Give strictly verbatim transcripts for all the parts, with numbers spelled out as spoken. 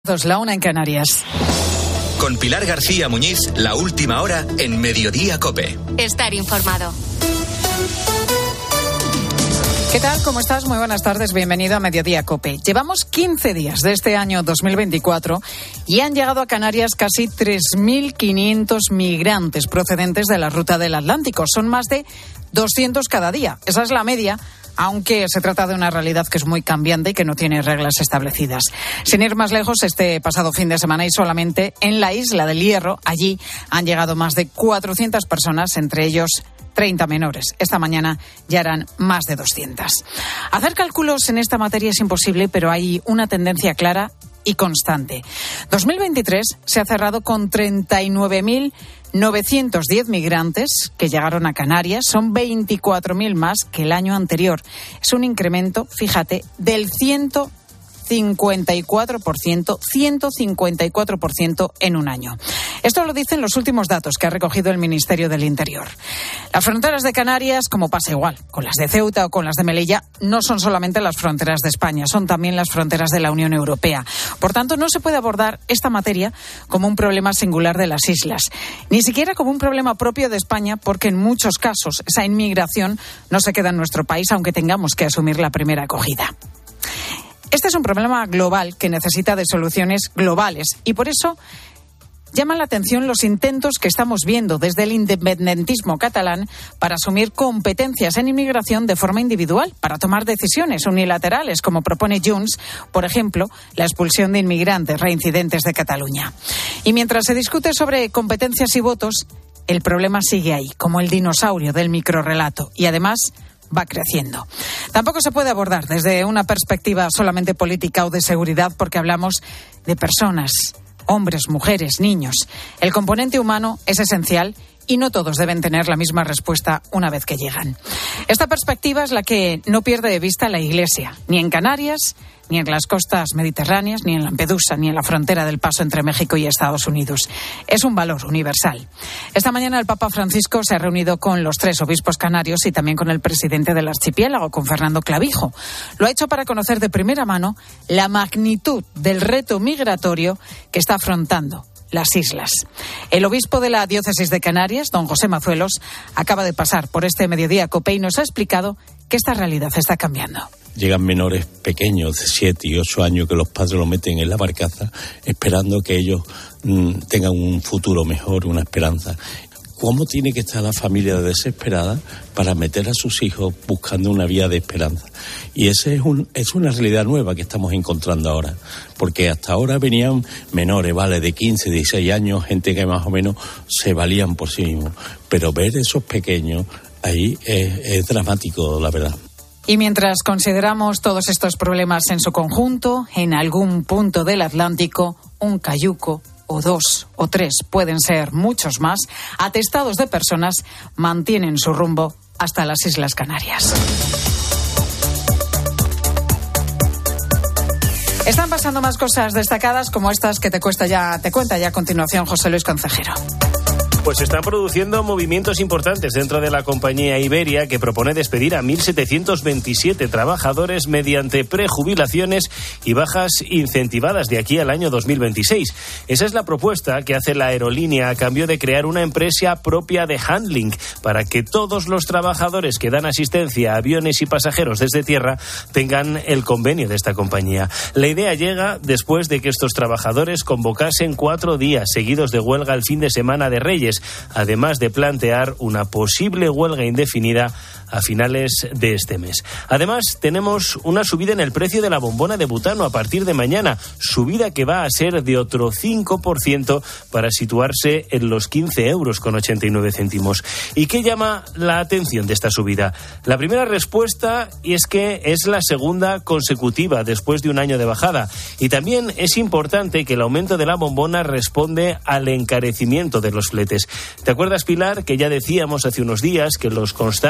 La una en Canarias. Con Pilar García Muñiz, la última hora en Mediodía COPE. Estar informado. ¿Qué tal? ¿Cómo estás? Muy buenas tardes. Bienvenido a Mediodía COPE. Llevamos quince días de este año dos mil veinticuatro y han llegado a Canarias casi tres mil quinientos migrantes procedentes de la ruta del Atlántico. Son más de doscientos cada día. Esa es la media, aunque se trata de una realidad que es muy cambiante y que no tiene reglas establecidas. Sin ir más lejos, este pasado fin de semana y solamente en la isla del Hierro, allí han llegado más de cuatrocientas personas, entre ellos treinta menores. Esta mañana ya eran más de doscientas. Hacer cálculos en esta materia es imposible, pero hay una tendencia clara y constante. dos mil veintitrés se ha cerrado con treinta y nueve mil novecientos diez migrantes que llegaron a Canarias. Son veinticuatro mil más que el año anterior. Es un incremento, fíjate, del ciento cincuenta y cuatro por ciento, ciento cincuenta y cuatro por ciento en un año. Esto lo dicen los últimos datos que ha recogido el Ministerio del Interior. Las fronteras de Canarias, como pasa igual con las de Ceuta o con las de Melilla, no son solamente las fronteras de España, son también las fronteras de la Unión Europea. Por tanto, no se puede abordar esta materia como un problema singular de las islas, ni siquiera como un problema propio de España, porque en muchos casos esa inmigración no se queda en nuestro país, aunque tengamos que asumir la primera acogida. Este es un problema global que necesita de soluciones globales y por eso llaman la atención los intentos que estamos viendo desde el independentismo catalán para asumir competencias en inmigración de forma individual, para tomar decisiones unilaterales, como propone Junts, por ejemplo, la expulsión de inmigrantes reincidentes de Cataluña. Y mientras se discute sobre competencias y votos, el problema sigue ahí, como el dinosaurio del microrrelato, y además va creciendo. Tampoco se puede abordar desde una perspectiva solamente política o de seguridad, porque hablamos de personas, hombres, mujeres, niños. El componente humano es esencial y no todos deben tener la misma respuesta una vez que llegan. Esta perspectiva es la que no pierde de vista la Iglesia, ni en Canarias, ni en las costas mediterráneas, ni en Lampedusa, ni en la frontera del paso entre México y Estados Unidos. Es un valor universal. Esta mañana el Papa Francisco se ha reunido con los tres obispos canarios y también con el presidente del archipiélago, con Fernando Clavijo. Lo ha hecho para conocer de primera mano la magnitud del reto migratorio que está afrontando las islas. El obispo de la diócesis de Canarias, don José Mazuelos, acaba de pasar por este Mediodía COPE y nos ha explicado que esta realidad está cambiando. Llegan menores pequeños de siete y ocho años que los padres los meten en la barcaza esperando que ellos mmm, tengan un futuro mejor, una esperanza. ¿Cómo tiene que estar la familia desesperada para meter a sus hijos buscando una vía de esperanza? Y esa es, un, es una realidad nueva que estamos encontrando ahora. Porque hasta ahora venían menores, ¿vale?, de quince, dieciséis años, gente que más o menos se valían por sí mismos. Pero ver esos pequeños ahí es, es dramático, la verdad. Y mientras consideramos todos estos problemas en su conjunto, en algún punto del Atlántico, un cayuco o dos o tres, pueden ser muchos más, atestados de personas mantienen su rumbo hasta las Islas Canarias. Están pasando más cosas destacadas como estas que te cuesta ya, te cuenta ya a continuación José Luis Concejero. Pues se están produciendo movimientos importantes dentro de la compañía Iberia, que propone despedir a mil setecientos veintisiete trabajadores mediante prejubilaciones y bajas incentivadas de aquí al año dos mil veintiséis. Esa es la propuesta que hace la aerolínea a cambio de crear una empresa propia de handling para que todos los trabajadores que dan asistencia a aviones y pasajeros desde tierra tengan el convenio de esta compañía. La idea llega después de que estos trabajadores convocasen cuatro días seguidos de huelga el fin de semana de Reyes, además de plantear una posible huelga indefinida a finales de este mes. Además, tenemos una subida en el precio de la bombona de butano a partir de mañana, subida que va a ser de otro cinco por ciento para situarse en los quince euros con ochenta y nueve céntimos. ¿Y qué llama la atención de esta subida? La primera respuesta es que es la segunda consecutiva después de un año de bajada. Y también es importante que el aumento de la bombona responde al encarecimiento de los fletes. ¿Te acuerdas, Pilar, que ya decíamos hace unos días que los constantes ataques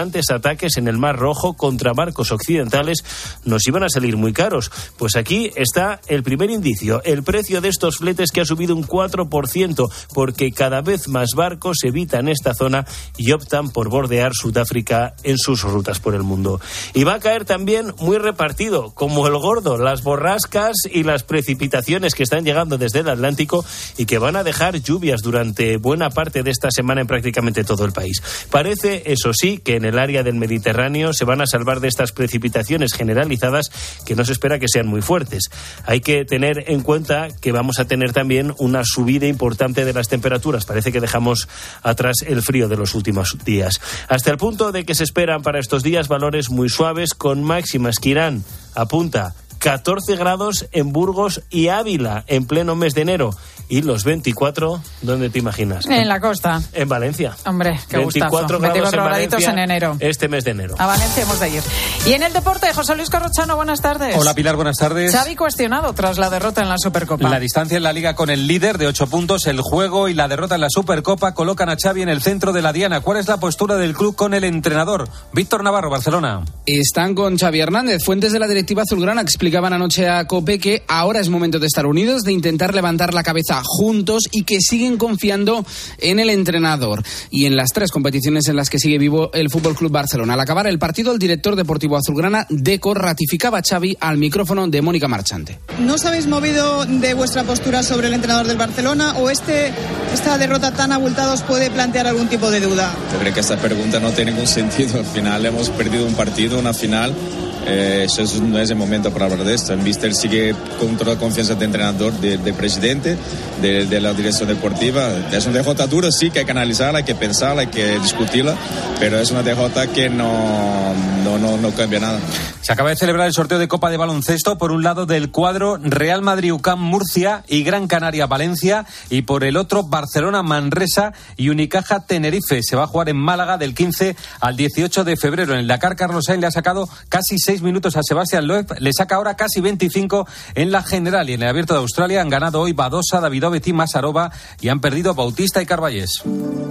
ataques en el Mar Rojo contra barcos occidentales nos iban a salir muy caros. Pues aquí está el primer indicio, el precio de estos fletes que ha subido un cuatro por ciento, porque cada vez más barcos evitan esta zona y optan por bordear Sudáfrica en sus rutas por el mundo. Y va a caer también muy repartido, como el gordo, las borrascas y las precipitaciones que están llegando desde el Atlántico y que van a dejar lluvias durante buena parte de esta semana en prácticamente todo el país. Parece, eso sí, que en el área del Mediterráneo se van a salvar de estas precipitaciones generalizadas que no se espera que sean muy fuertes. Hay que tener en cuenta que vamos a tener también una subida importante de las temperaturas. Parece que dejamos atrás el frío de los últimos días. Hasta el punto de que se esperan para estos días valores muy suaves con máximas que irán, apunta, catorce grados en Burgos y Ávila en pleno mes de enero. Y los veinticuatro, ¿dónde te imaginas? En la costa. En Valencia. Hombre, qué veinticuatro gustazo. grados en Valencia en enero. Este mes de enero. A Valencia hemos de ir. Y en el deporte, José Luis Corrochano, buenas tardes. Hola Pilar, buenas tardes. Xavi cuestionado tras la derrota en la Supercopa. La distancia en la Liga con el líder de ocho puntos, el juego y la derrota en la Supercopa colocan a Xavi en el centro de la diana. ¿Cuál es la postura del club con el entrenador? Víctor Navarro, Barcelona. Están con Xavi Hernández. Fuentes de la directiva azulgrana explicaban anoche a COPE que ahora es momento de estar unidos, de intentar levantar la cabeza juntos y que siguen confiando en el entrenador. Y en las tres competiciones en las que sigue vivo el F C Barcelona. Al acabar el partido, el director deportivo azulgrana, Deco, ratificaba a Xavi al micrófono de Mónica Marchante. ¿No os habéis movido de vuestra postura sobre el entrenador del Barcelona o este esta derrota tan abultada os puede plantear algún tipo de duda? Yo creo que esta pregunta no tiene ningún sentido. Al final hemos perdido un partido, una final. Eh, eso no es el momento para hablar de esto. El míster sigue con toda la confianza de entrenador, de, de presidente, de, de la dirección deportiva. Es una derrota dura, sí, que hay que analizarla, hay que pensarla, hay que discutirla, pero es una derrota que no, no, no, no cambia nada. Se acaba de celebrar el sorteo de Copa de Baloncesto, por un lado del cuadro Real Madrid U C A M Murcia y Gran Canaria Valencia, y por el otro Barcelona Manresa y Unicaja Tenerife. Se va a jugar en Málaga del quince al dieciocho de febrero. En el Dakar, Carlos Sainz le ha sacado casi seis minutos a Sebastián Loeb, le saca ahora casi veinticinco en la general. Y en el Abierto de Australia han ganado hoy Badosa, Davidovich y Masarova y han perdido Bautista y Carballés.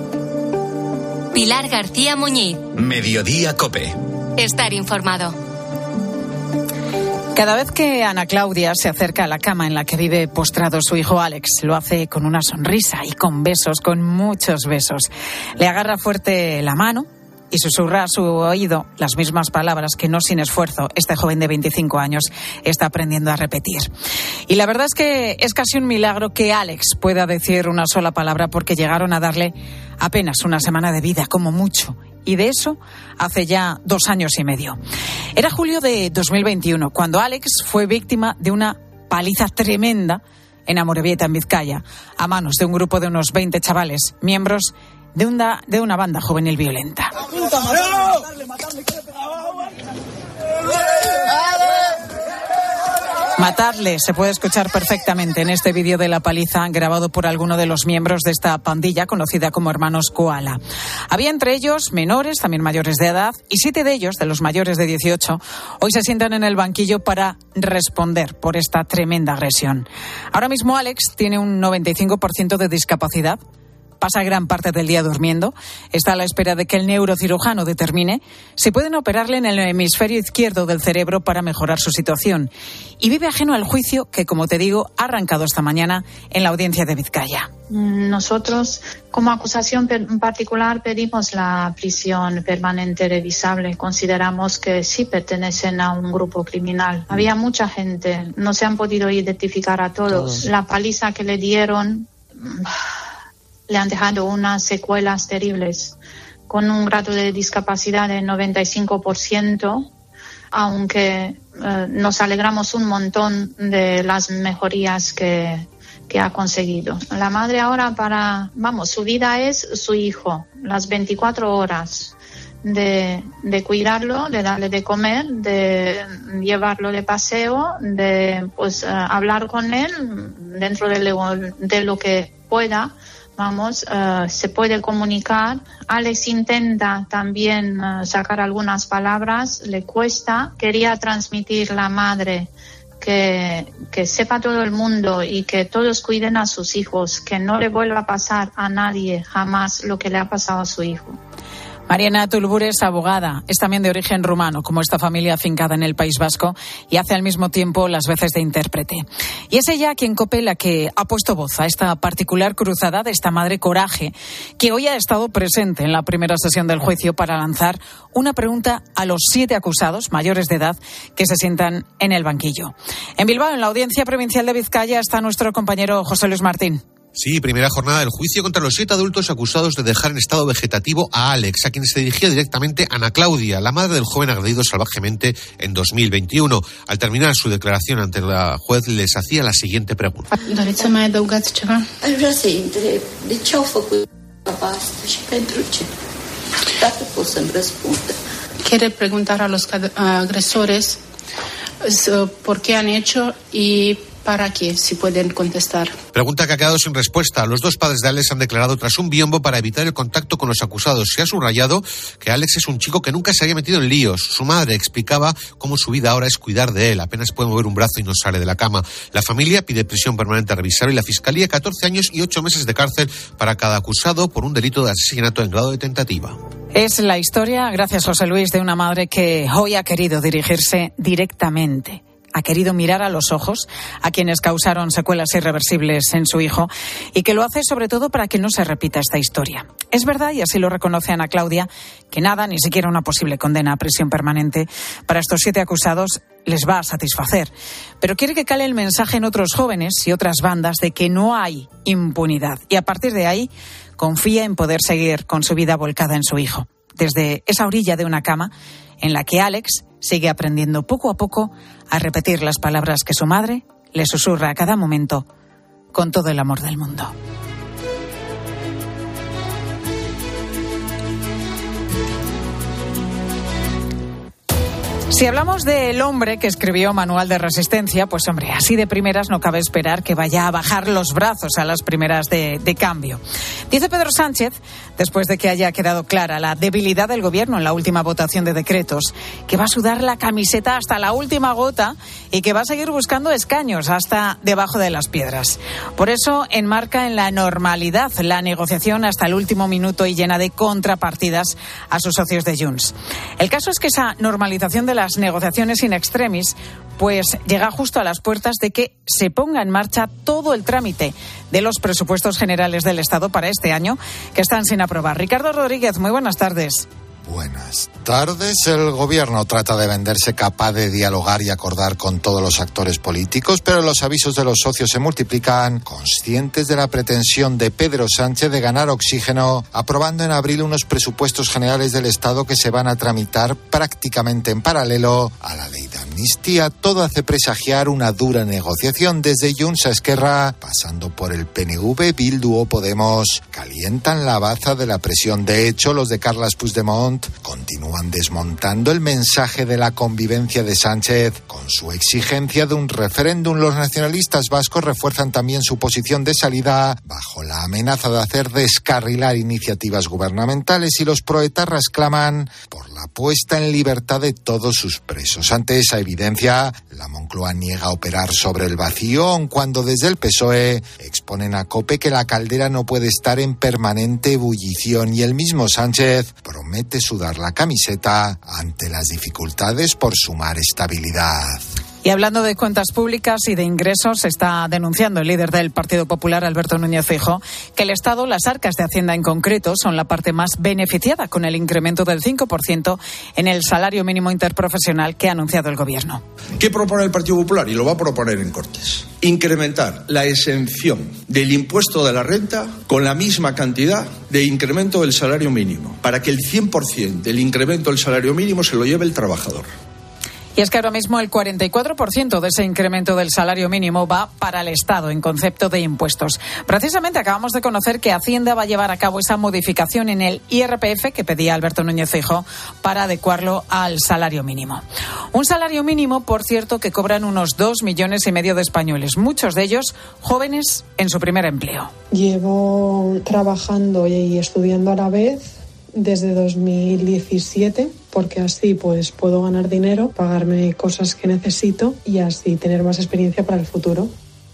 Pilar García Muñiz. Mediodía COPE. Estar informado. Cada vez que Ana Claudia se acerca a la cama en la que vive postrado su hijo Alex, lo hace con una sonrisa y con besos, con muchos besos. Le agarra fuerte la mano y susurra a su oído las mismas palabras que, no sin esfuerzo, este joven de veinticinco años está aprendiendo a repetir. Y la verdad es que es casi un milagro que Alex pueda decir una sola palabra, porque llegaron a darle apenas una semana de vida, como mucho. Y de eso hace ya dos años y medio. Era julio de dos mil veintiuno, cuando Alex fue víctima de una paliza tremenda en Amorebieta, en Vizcaya, a manos de un grupo de unos veinte chavales, miembros de una, de una banda juvenil violenta. Matarle se puede escuchar perfectamente en este vídeo de la paliza grabado por alguno de los miembros de esta pandilla conocida como Hermanos Koala. Había entre ellos menores, también mayores de edad, y siete de ellos, de los mayores de dieciocho, hoy se sientan en el banquillo para responder por esta tremenda agresión. Ahora mismo Alex tiene un noventa y cinco por ciento de discapacidad. Pasa gran parte del día durmiendo. Está a la espera de que el neurocirujano determine si pueden operarle en el hemisferio izquierdo del cerebro para mejorar su situación. Y vive ajeno al juicio que, como te digo, ha arrancado esta mañana en la audiencia de Vizcaya. Nosotros, como acusación en particular, pedimos la prisión permanente revisable. Consideramos que sí pertenecen a un grupo criminal. Había mucha gente, no se han podido identificar a todos. todos. La paliza que le dieron le han dejado unas secuelas terribles, con un grado de discapacidad del noventa y cinco por ciento, aunque eh, nos alegramos un montón de las mejorías que, que ha conseguido. La madre ahora, para, vamos, su vida es su hijo, las veinticuatro horas de, de cuidarlo, de darle de comer, de llevarlo de paseo, de pues eh, hablar con él dentro de lo, de lo que pueda. Vamos, uh, se puede comunicar. Alex intenta también uh, sacar algunas palabras, le cuesta. Quería transmitir la madre que, que sepa todo el mundo y que todos cuiden a sus hijos, que no le vuelva a pasar a nadie jamás lo que le ha pasado a su hijo. Mariana Tulbure es abogada, es también de origen rumano, como esta familia afincada en el País Vasco, y hace al mismo tiempo las veces de intérprete. Y es ella quien COPE la que ha puesto voz a esta particular cruzada de esta madre Coraje, que hoy ha estado presente en la primera sesión del juicio para lanzar una pregunta a los siete acusados mayores de edad que se sientan en el banquillo. En Bilbao, en la Audiencia Provincial de Vizcaya, está nuestro compañero José Luis Martín. Sí, primera jornada del juicio contra los siete adultos acusados de dejar en estado vegetativo a Alex, a quien se dirigía directamente Ana Claudia, la madre del joven agredido salvajemente en dos mil veintiuno. Al terminar su declaración ante la juez, les hacía la siguiente pregunta. Quiere preguntar a los agresores por qué han hecho y para qué, si pueden contestar. Pregunta que ha quedado sin respuesta. Los dos padres de Alex han declarado tras un biombo para evitar el contacto con los acusados. Se ha subrayado que Alex es un chico que nunca se había metido en líos. Su madre explicaba cómo su vida ahora es cuidar de él. Apenas puede mover un brazo y no sale de la cama. La familia pide prisión permanente revisable y la Fiscalía catorce años y ocho meses de cárcel para cada acusado por un delito de asesinato en grado de tentativa. Es la historia, gracias José Luis, de una madre que hoy ha querido dirigirse directamente. Ha querido mirar a los ojos a quienes causaron secuelas irreversibles en su hijo y que lo hace sobre todo para que no se repita esta historia. Es verdad, y así lo reconoce Ana Claudia, que nada, ni siquiera una posible condena a prisión permanente para estos siete acusados les va a satisfacer. Pero quiere que cale el mensaje en otros jóvenes y otras bandas de que no hay impunidad. Y a partir de ahí confía en poder seguir con su vida volcada en su hijo. Desde esa orilla de una cama en la que Alex sigue aprendiendo poco a poco a repetir las palabras que su madre le susurra a cada momento con todo el amor del mundo. Si hablamos del hombre que escribió Manual de Resistencia, pues hombre, así de primeras no cabe esperar que vaya a bajar los brazos a las primeras de, de cambio. Dice Pedro Sánchez, después de que haya quedado clara la debilidad del gobierno en la última votación de decretos, que va a sudar la camiseta hasta la última gota y que va a seguir buscando escaños hasta debajo de las piedras. Por eso enmarca en la normalidad la negociación hasta el último minuto y llena de contrapartidas a sus socios de Junts. El caso es que esa normalización de las negociaciones in extremis pues llega justo a las puertas de que se ponga en marcha todo el trámite de los presupuestos generales del Estado para este año que están sin aprobar. Ricardo Rodríguez, muy buenas tardes. Buenas tardes. El gobierno trata de venderse capaz de dialogar y acordar con todos los actores políticos, pero los avisos de los socios se multiplican, conscientes de la pretensión de Pedro Sánchez de ganar oxígeno, aprobando en abril unos presupuestos generales del Estado que se van a tramitar prácticamente en paralelo a la ley de amnistía. Todo hace presagiar una dura negociación desde Junts a Esquerra, pasando por el P N V, Bildu o Podemos. Calientan la baza de la presión. De hecho, los de Carles Puigdemont continúan desmontando el mensaje de la convivencia de Sánchez con su exigencia de un referéndum. Los nacionalistas vascos refuerzan también su posición de salida bajo la amenaza de hacer descarrilar iniciativas gubernamentales y los proetarras claman por la puesta en libertad de todos sus presos. Ante esa evidencia, la Moncloa niega operar sobre el vacío, aun cuando desde el P S O E exponen a COPE que la caldera no puede estar en permanente ebullición y el mismo Sánchez promete sudar la camiseta ante las dificultades por sumar estabilidad. Y hablando de cuentas públicas y de ingresos, está denunciando el líder del Partido Popular, Alberto Núñez Feijóo, que el Estado, las arcas de Hacienda en concreto, son la parte más beneficiada con el incremento del cinco por ciento en el salario mínimo interprofesional que ha anunciado el Gobierno. ¿Qué propone el Partido Popular? Y lo va a proponer en Cortes. Incrementar la exención del impuesto de la renta con la misma cantidad de incremento del salario mínimo, para que el cien por ciento del incremento del salario mínimo se lo lleve el trabajador. Y es que ahora mismo el cuarenta y cuatro por ciento de ese incremento del salario mínimo va para el Estado en concepto de impuestos. Precisamente acabamos de conocer que Hacienda va a llevar a cabo esa modificación en el I R P F que pedía Alberto Núñez Feijóo para adecuarlo al salario mínimo. Un salario mínimo, por cierto, que cobran unos dos millones y medio de españoles, muchos de ellos jóvenes en su primer empleo. Llevo trabajando y estudiando a la vez desde dos mil diecisiete, porque así pues puedo ganar dinero, pagarme cosas que necesito y así tener más experiencia para el futuro.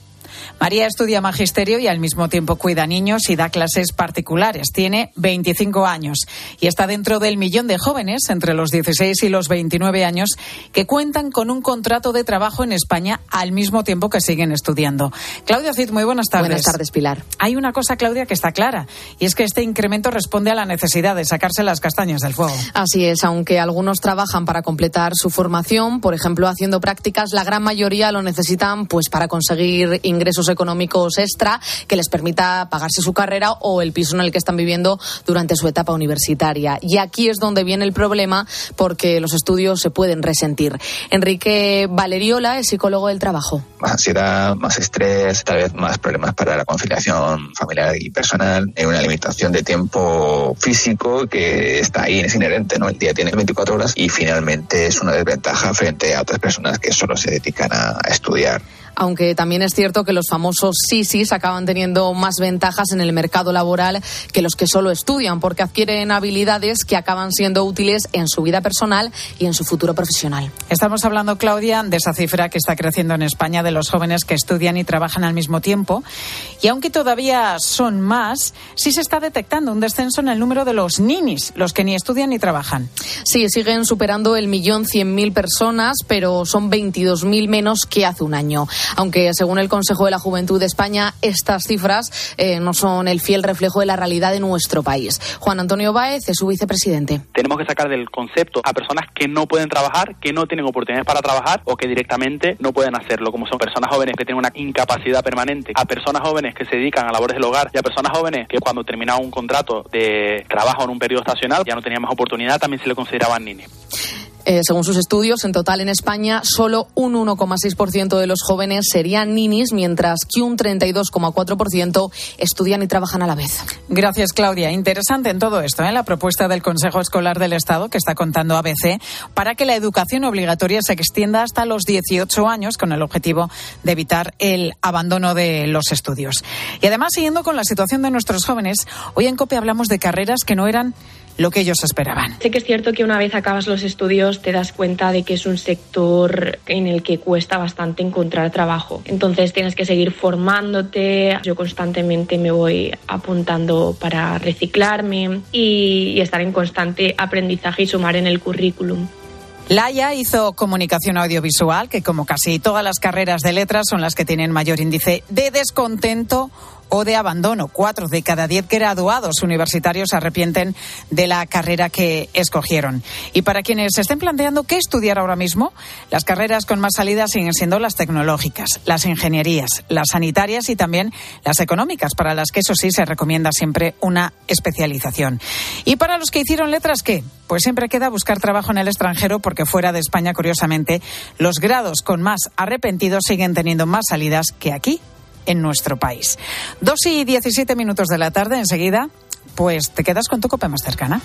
María estudia magisterio y al mismo tiempo cuida niños y da clases particulares. Tiene veinticinco años y está dentro del millón de jóvenes entre los dieciséis y los veintinueve años que cuentan con un contrato de trabajo en España al mismo tiempo que siguen estudiando. Claudia Cid, muy buenas tardes. Buenas tardes, Pilar. Hay una cosa, Claudia, que está clara, y es que este incremento responde a la necesidad de sacarse las castañas del fuego. Así es, aunque algunos trabajan para completar su formación, por ejemplo, haciendo prácticas, la gran mayoría lo necesitan pues para conseguir ingresos económicos extra que les permita pagarse su carrera o el piso en el que están viviendo durante su etapa universitaria. Y aquí es donde viene el problema, porque los estudios se pueden resentir. Enrique Valeriola es psicólogo del trabajo. Más ansiedad, más estrés, tal vez más problemas para la conciliación familiar y personal, una limitación de tiempo físico que está ahí, es inherente, ¿no? El día tiene veinticuatro horas y finalmente es una desventaja frente a otras personas que solo se dedican a, a estudiar. Aunque también es cierto que los famosos sisis acaban teniendo más ventajas en el mercado laboral que los que solo estudian, porque adquieren habilidades que acaban siendo útiles en su vida personal y en su futuro profesional. Estamos hablando, Claudia, de esa cifra que está creciendo en España de los jóvenes que estudian y trabajan al mismo tiempo. Y aunque todavía son más, sí se está detectando un descenso en el número de los ninis, los que ni estudian ni trabajan. Sí, siguen superando el millón cien mil personas, pero son veintidós mil menos que hace un año. Aunque, según el Consejo de la Juventud de España, estas cifras eh, no son el fiel reflejo de la realidad de nuestro país. Juan Antonio Báez es su vicepresidente. Tenemos que sacar del concepto a personas que no pueden trabajar, que no tienen oportunidades para trabajar o que directamente no pueden hacerlo, como son personas jóvenes que tienen una incapacidad permanente, a personas jóvenes que se dedican a labores del hogar y a personas jóvenes que cuando terminaban un contrato de trabajo en un periodo estacional ya no tenían más oportunidad, también se le consideraban ninis. Eh, según sus estudios, en total en España solo un uno coma seis por ciento de los jóvenes serían ninis, mientras que un treinta y dos coma cuatro por ciento estudian y trabajan a la vez. Gracias, Claudia. Interesante en todo esto, ¿eh? La propuesta del Consejo Escolar del Estado que está contando A B C para que la educación obligatoria se extienda hasta los dieciocho años con el objetivo de evitar el abandono de los estudios. Y además, siguiendo con la situación de nuestros jóvenes, hoy en COPE hablamos de carreras que no eran lo que ellos esperaban. Sé que es cierto que una vez acabas los estudios te das cuenta de que es un sector en el que cuesta bastante encontrar trabajo. Entonces tienes que seguir formándote. Yo constantemente me voy apuntando para reciclarme y, y estar en constante aprendizaje y sumar en el currículum. Laia hizo comunicación audiovisual, que como casi todas las carreras de letras son las que tienen mayor índice de descontento o de abandono. Cuatro de cada diez graduados universitarios se arrepienten de la carrera que escogieron. Y para quienes se estén planteando qué estudiar ahora mismo, las carreras con más salida siguen siendo las tecnológicas, las ingenierías, las sanitarias y también las económicas, para las que eso sí se recomienda siempre una especialización. Y para los que hicieron letras, ¿qué? Pues siempre queda buscar trabajo en el extranjero, porque fuera de España, curiosamente, los grados con más arrepentidos siguen teniendo más salidas que aquí, en nuestro país. Dos y diecisiete minutos de la tarde, enseguida, pues te quedas con tu COPE más cercana.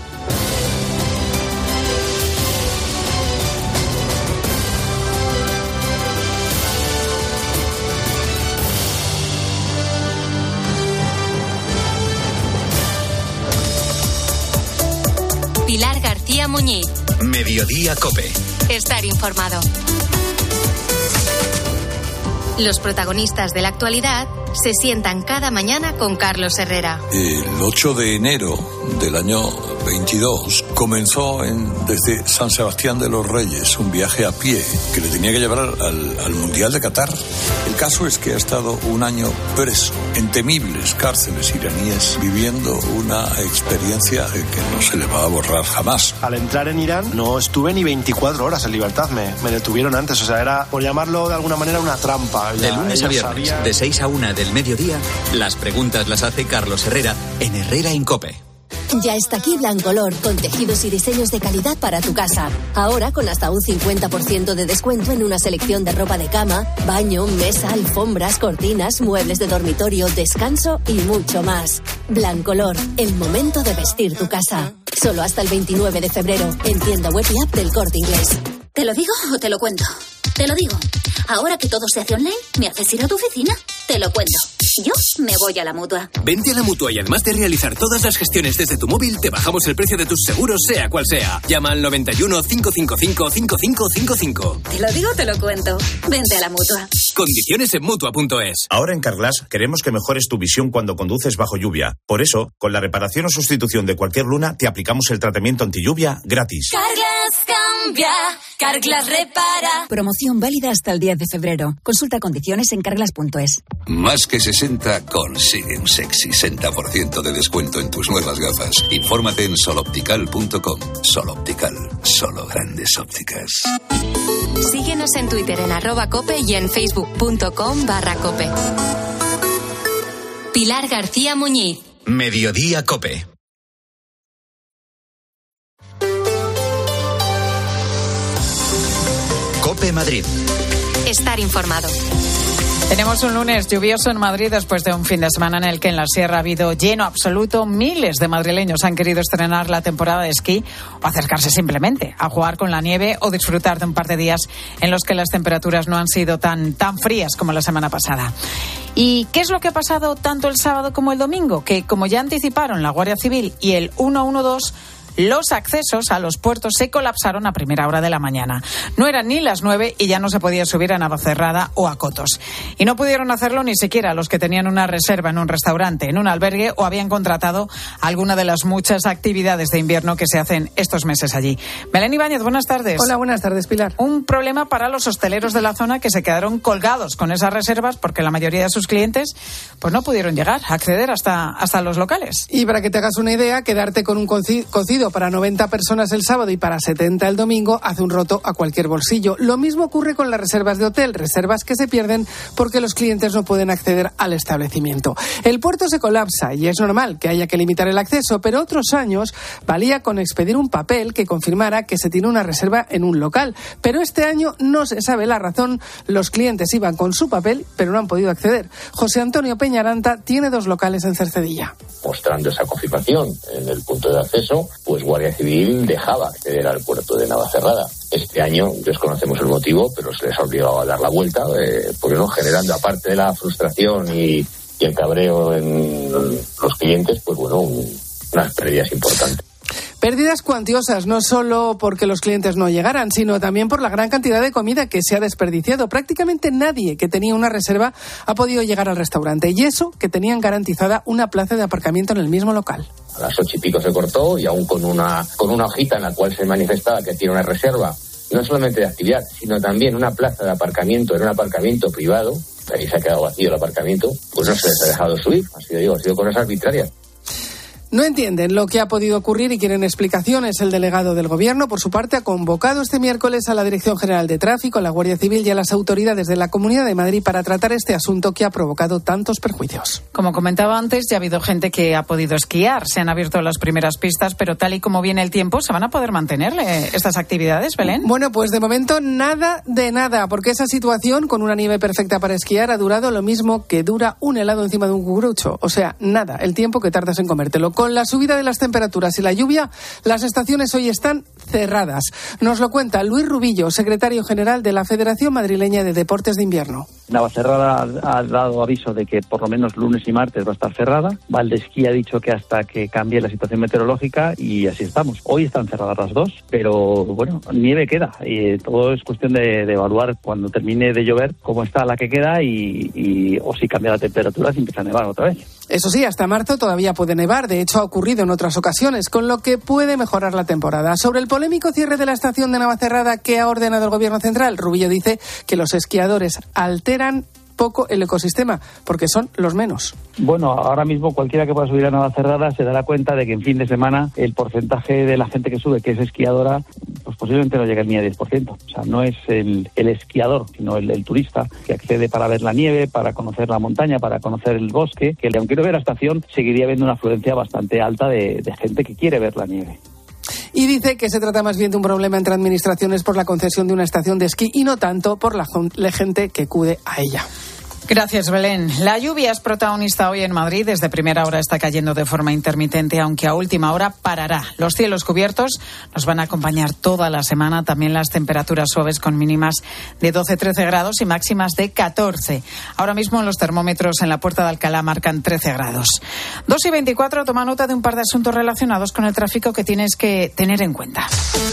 Pilar García Muñiz. Mediodía COPE. Estar informado. Los protagonistas de la actualidad se sientan cada mañana con Carlos Herrera. El ocho de enero del año veintidós comenzó en, desde San Sebastián de los Reyes un viaje a pie que le tenía que llevar al, al Mundial de Qatar. El caso es que ha estado un año preso en temibles cárceles iraníes, viviendo una experiencia que no se le va a borrar jamás. Al entrar en Irán no estuve ni veinticuatro horas en libertad, me, me detuvieron antes, o sea, era, por llamarlo de alguna manera, una trampa. De lunes a viernes, sabían... de seis a una del mediodía, las preguntas las hace Carlos Herrera en Herrera en COPE. Ya está aquí Blancolor, con tejidos y diseños de calidad para tu casa. Ahora con hasta un cincuenta por ciento de descuento en una selección de ropa de cama, baño, mesa, alfombras, cortinas, muebles de dormitorio, descanso y mucho más. Blancolor, el momento de vestir tu casa. Solo hasta el veintinueve de febrero, en tienda web y app del Corte Inglés. ¿Te lo digo o te lo cuento? Te lo digo. Ahora que todo se hace online, ¿me haces ir a tu oficina? Te lo cuento. Yo me voy a la Mutua. Vente a la Mutua y además de realizar todas las gestiones desde tu móvil, te bajamos el precio de tus seguros, sea cual sea. Llama al noventa y uno, cinco cinco cinco, cinco cinco cinco cinco. Te lo digo, te lo cuento. Vente a la Mutua. Condiciones en Mutua punto es. Ahora en Carglass queremos que mejores tu visión cuando conduces bajo lluvia. Por eso, con la reparación o sustitución de cualquier luna, te aplicamos el tratamiento anti-lluvia gratis. Carglass cambia, Carglass repara. Promoción válida hasta el diez de febrero. Consulta condiciones en carglass punto es. Más que sesenta consigue un sexy sesenta por ciento de descuento en tus nuevas gafas. Infórmate en soloptical punto com. Soloptical, solo grandes ópticas. Síguenos en Twitter en arroba cope y en facebook punto com barra cope. Pilar García Muñiz. Mediodía Cope. Cope Madrid. Estar informado. Tenemos un lunes lluvioso en Madrid después de un fin de semana en el que en la sierra ha habido lleno absoluto. Miles de madrileños han querido estrenar la temporada de esquí o acercarse simplemente a jugar con la nieve o disfrutar de un par de días en los que las temperaturas no han sido tan, tan frías como la semana pasada. ¿Y qué es lo que ha pasado tanto el sábado como el domingo? Que, como ya anticiparon la Guardia Civil y el ciento doce, los accesos a los puertos se colapsaron a primera hora de la mañana. No eran ni las nueve y ya no se podía subir a Navacerrada o a Cotos. Y no pudieron hacerlo ni siquiera los que tenían una reserva en un restaurante, en un albergue o habían contratado alguna de las muchas actividades de invierno que se hacen estos meses allí. Belén Ibáñez, buenas tardes. Hola, buenas tardes, Pilar. Un problema para los hosteleros de la zona que se quedaron colgados con esas reservas porque la mayoría de sus clientes pues no pudieron llegar a acceder hasta, hasta los locales. Y para que te hagas una idea, quedarte con un cocido para noventa personas el sábado y para setenta el domingo hace un roto a cualquier bolsillo. Lo mismo ocurre con las reservas de hotel, reservas que se pierden porque los clientes no pueden acceder al establecimiento. El puerto se colapsa y es normal que haya que limitar el acceso, pero otros años valía con expedir un papel que confirmara que se tiene una reserva en un local. Pero este año no se sabe la razón. Los clientes iban con su papel, pero no han podido acceder. José Antonio Peñaranta tiene dos locales en Cercedilla. Mostrando esa confirmación en el punto de acceso, pues Guardia Civil dejaba acceder al puerto de Navacerrada. Este año desconocemos el motivo, pero se les ha obligado a dar la vuelta, eh, porque no, generando, aparte de la frustración y, y el cabreo en los clientes, pues bueno, un, unas pérdidas importantes. Pérdidas cuantiosas, no solo porque los clientes no llegaran, sino también por la gran cantidad de comida que se ha desperdiciado. Prácticamente nadie que tenía una reserva ha podido llegar al restaurante, y eso que tenían garantizada una plaza de aparcamiento en el mismo local. A las ocho y pico se cortó, y aún con una, con una hojita en la cual se manifestaba que tiene una reserva, no solamente de actividad, sino también una plaza de aparcamiento en un aparcamiento privado, ahí se ha quedado vacío el aparcamiento, pues no se les ha dejado subir, ha sido, digo, ha sido cosas arbitrarias. No entienden lo que ha podido ocurrir y quieren explicaciones. El delegado del Gobierno, por su parte, ha convocado este miércoles a la Dirección General de Tráfico, a la Guardia Civil y a las autoridades de la Comunidad de Madrid para tratar este asunto que ha provocado tantos perjuicios. Como comentaba antes, ya ha habido gente que ha podido esquiar. Se han abierto las primeras pistas, pero tal y como viene el tiempo, ¿se van a poder mantener estas actividades, Belén? Bueno, pues de momento nada de nada, porque esa situación con una nieve perfecta para esquiar ha durado lo mismo que dura un helado encima de un cucurucho. O sea, nada, el tiempo que tardas en comértelo. Con la subida de las temperaturas y la lluvia, las estaciones hoy están cerradas. Nos lo cuenta Luis Rubillo, secretario general de la Federación Madrileña de Deportes de Invierno. Navacerrada ha dado aviso de que por lo menos lunes y martes va a estar cerrada. Valdesquí ha dicho que hasta que cambie la situación meteorológica, y así estamos. Hoy están cerradas las dos, pero bueno, nieve queda y todo es cuestión de, de evaluar cuando termine de llover cómo está la que queda y, y o si cambia la temperatura, si empieza a nevar otra vez. Eso sí, hasta marzo todavía puede nevar. De hecho, ha ocurrido en otras ocasiones, con lo que puede mejorar la temporada. Sobre el polémico cierre de la estación de Navacerrada que ha ordenado el Gobierno Central, Rubillo dice que los esquiadores alteran poco el ecosistema, porque son los menos. Bueno, ahora mismo cualquiera que pueda subir a Navacerrada se dará cuenta de que en fin de semana el porcentaje de la gente que sube, que es esquiadora, pues posiblemente no llegue ni a diez por ciento. O sea, no es el, el esquiador, sino el, el turista que accede para ver la nieve, para conocer la montaña, para conocer el bosque, que aunque no vea la estación, seguiría habiendo una afluencia bastante alta de, de gente que quiere ver la nieve. Y dice que se trata más bien de un problema entre administraciones por la concesión de una estación de esquí y no tanto por la gente que acude a ella. Gracias, Belén. La lluvia es protagonista hoy en Madrid. Desde primera hora está cayendo de forma intermitente, aunque a última hora parará. Los cielos cubiertos nos van a acompañar toda la semana. También las temperaturas suaves con mínimas de doce a trece grados y máximas de catorce. Ahora mismo los termómetros en la Puerta de Alcalá marcan trece grados. dos y veinticuatro, toma nota de un par de asuntos relacionados con el tráfico que tienes que tener en cuenta.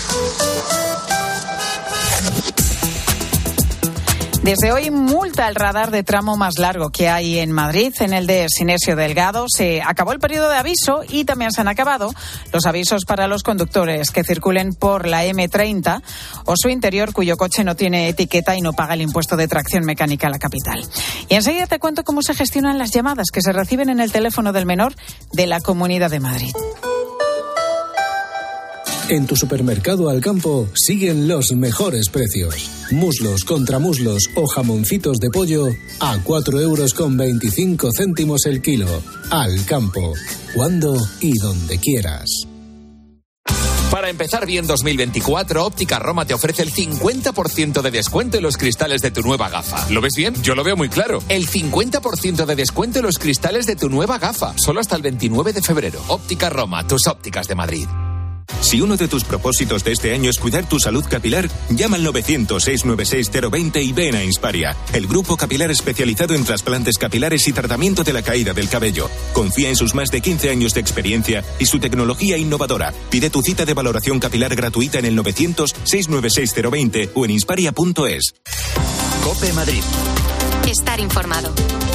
Desde hoy multa el radar de tramo más largo que hay en Madrid, en el de Sinesio Delgado. Se acabó el periodo de aviso y también se han acabado los avisos para los conductores que circulen por la eme treinta o su interior cuyo coche no tiene etiqueta y no paga el impuesto de tracción mecánica a la capital. Y enseguida te cuento cómo se gestionan las llamadas que se reciben en el teléfono del menor de la Comunidad de Madrid. En tu supermercado Alcampo siguen los mejores precios. Muslos, contramuslos o jamoncitos de pollo a cuatro euros con veinticinco céntimos el kilo. Alcampo, cuando y donde quieras. Para empezar bien dos mil veinticuatro, Óptica Roma te ofrece el cincuenta por ciento de descuento en los cristales de tu nueva gafa. ¿Lo ves bien? Yo lo veo muy claro. El cincuenta por ciento de descuento en los cristales de tu nueva gafa. Solo hasta el veintinueve de febrero. Óptica Roma, tus ópticas de Madrid. Si uno de tus propósitos de este año es cuidar tu salud capilar, llama al novecientos, seiscientos noventa y seis, cero veinte y ven a Insparia, el grupo capilar especializado en trasplantes capilares y tratamiento de la caída del cabello. Confía en sus más de quince años de experiencia y su tecnología innovadora. Pide tu cita de valoración capilar gratuita en el novecientos, seiscientos noventa y seis, cero veinte o en insparia punto es. COPE Madrid. Estar informado.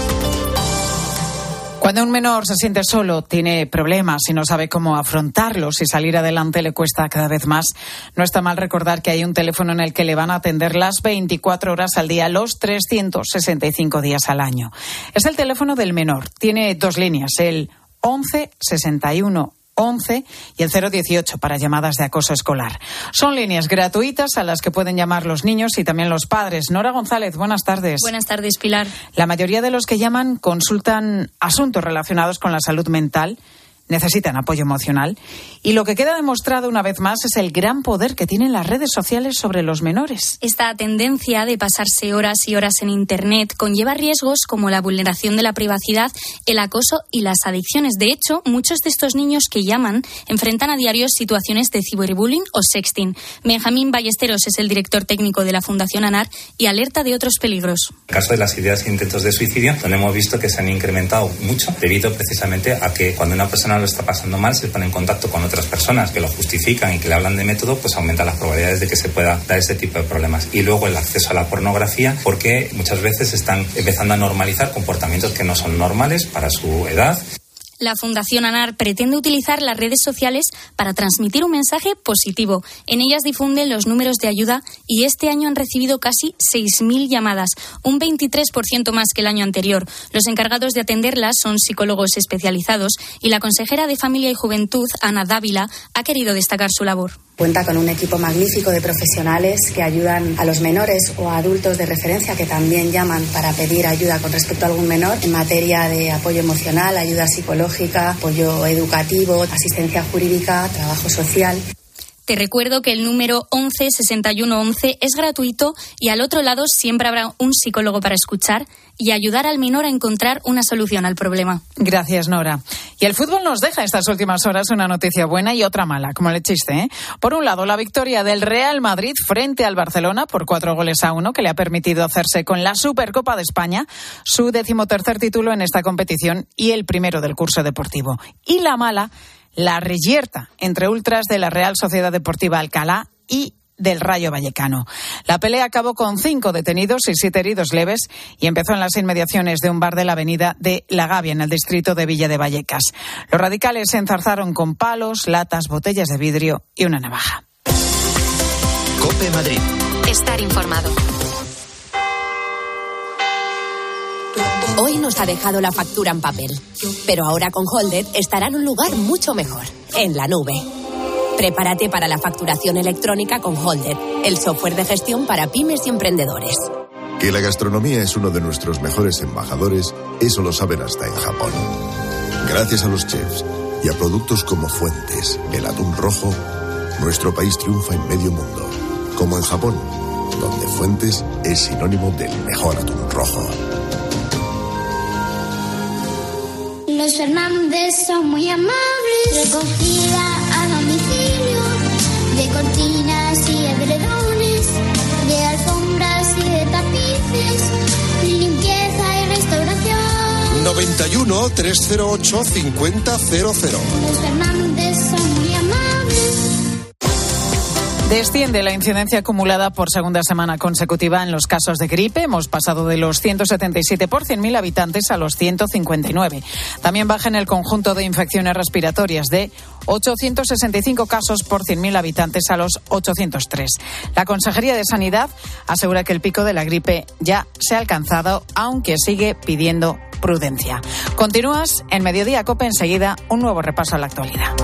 Cuando un menor se siente solo, tiene problemas y no sabe cómo afrontarlos y salir adelante le cuesta cada vez más, no está mal recordar que hay un teléfono en el que le van a atender las veinticuatro horas al día, los trescientos sesenta y cinco días al año. Es el teléfono del menor. Tiene dos líneas, el once sesenta y uno once y el cero dieciocho para llamadas de acoso escolar. Son líneas gratuitas a las que pueden llamar los niños y también los padres. Nora González, buenas tardes. Buenas tardes, Pilar. La mayoría de los que llaman consultan asuntos relacionados con la salud mental, necesitan apoyo emocional y lo que queda demostrado una vez más es el gran poder que tienen las redes sociales sobre los menores. Esta tendencia de pasarse horas y horas en Internet conlleva riesgos como la vulneración de la privacidad, el acoso y las adicciones. De hecho, muchos de estos niños que llaman enfrentan a diario situaciones de ciberbullying o sexting. Benjamín Ballesteros es el director técnico de la Fundación ANAR y alerta de otros peligros. En el caso de las ideas e intentos de suicidio, donde hemos visto que se han incrementado mucho debido precisamente a que cuando una persona lo está pasando mal, se pone en contacto con otras personas que lo justifican y que le hablan de método, pues aumenta las probabilidades de que se pueda dar ese tipo de problemas. Y luego el acceso a la pornografía, porque muchas veces están empezando a normalizar comportamientos que no son normales para su edad. La Fundación ANAR pretende utilizar las redes sociales para transmitir un mensaje positivo. En ellas difunden los números de ayuda y este año han recibido casi seis mil llamadas, un veintitrés por ciento más que el año anterior. Los encargados de atenderlas son psicólogos especializados y la consejera de Familia y Juventud, Ana Dávila, ha querido destacar su labor. Cuenta con un equipo magnífico de profesionales que ayudan a los menores o a adultos de referencia que también llaman para pedir ayuda con respecto a algún menor en materia de apoyo emocional, ayuda psicológica, apoyo educativo, asistencia jurídica, trabajo social. Te recuerdo que el número once sesenta y uno once es gratuito y al otro lado siempre habrá un psicólogo para escuchar y ayudar al menor a encontrar una solución al problema. Gracias, Nora. Y el fútbol nos deja estas últimas horas una noticia buena y otra mala, como el chiste, ¿eh? Por un lado, la victoria del Real Madrid frente al Barcelona por cuatro goles a uno, que le ha permitido hacerse con la Supercopa de España, su decimotercer título en esta competición y el primero del curso deportivo. Y la mala, la reyerta entre ultras de la Real Sociedad Deportiva Alcalá y del Rayo Vallecano. La pelea acabó con cinco detenidos y siete heridos leves y empezó en las inmediaciones de un bar de la avenida de La Gavia, en el distrito de Villa de Vallecas. Los radicales se enzarzaron con palos, latas, botellas de vidrio y una navaja. COPE Madrid. Estar informado. Hoy nos ha dejado la factura en papel, pero ahora con Holded estará en un lugar mucho mejor, en la nube. Prepárate para la facturación electrónica con Holded, el software de gestión para pymes y emprendedores. Que la gastronomía es uno de nuestros mejores embajadores, eso lo saben hasta en Japón. Gracias a los chefs y a productos como Fuentes, el atún rojo, nuestro país triunfa en medio mundo, como en Japón, donde Fuentes es sinónimo del mejor atún rojo. Los Fernández son muy amables. Recogida a domicilio de cortinas y edredones, de alfombras y de tapices, limpieza y restauración. noventa y uno, trescientos ocho, cincuenta cero cero. Los Fernández son muy amables. Desciende la incidencia acumulada por segunda semana consecutiva en los casos de gripe. Hemos pasado de los ciento setenta y siete por cien mil habitantes a los ciento cincuenta y nueve. También baja en el conjunto de infecciones respiratorias de ochocientos sesenta y cinco casos por cien mil habitantes a los ochocientos tres. La Consejería de Sanidad asegura que el pico de la gripe ya se ha alcanzado, aunque sigue pidiendo prudencia. Continúas en Mediodía COPE, enseguida un nuevo repaso a la actualidad.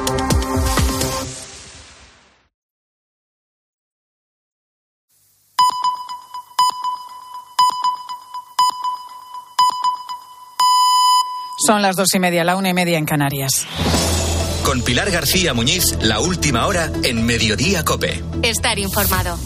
Son las dos y media, la una y media en Canarias. Con Pilar García Muñiz, la última hora en Mediodía COPE. Estar informado.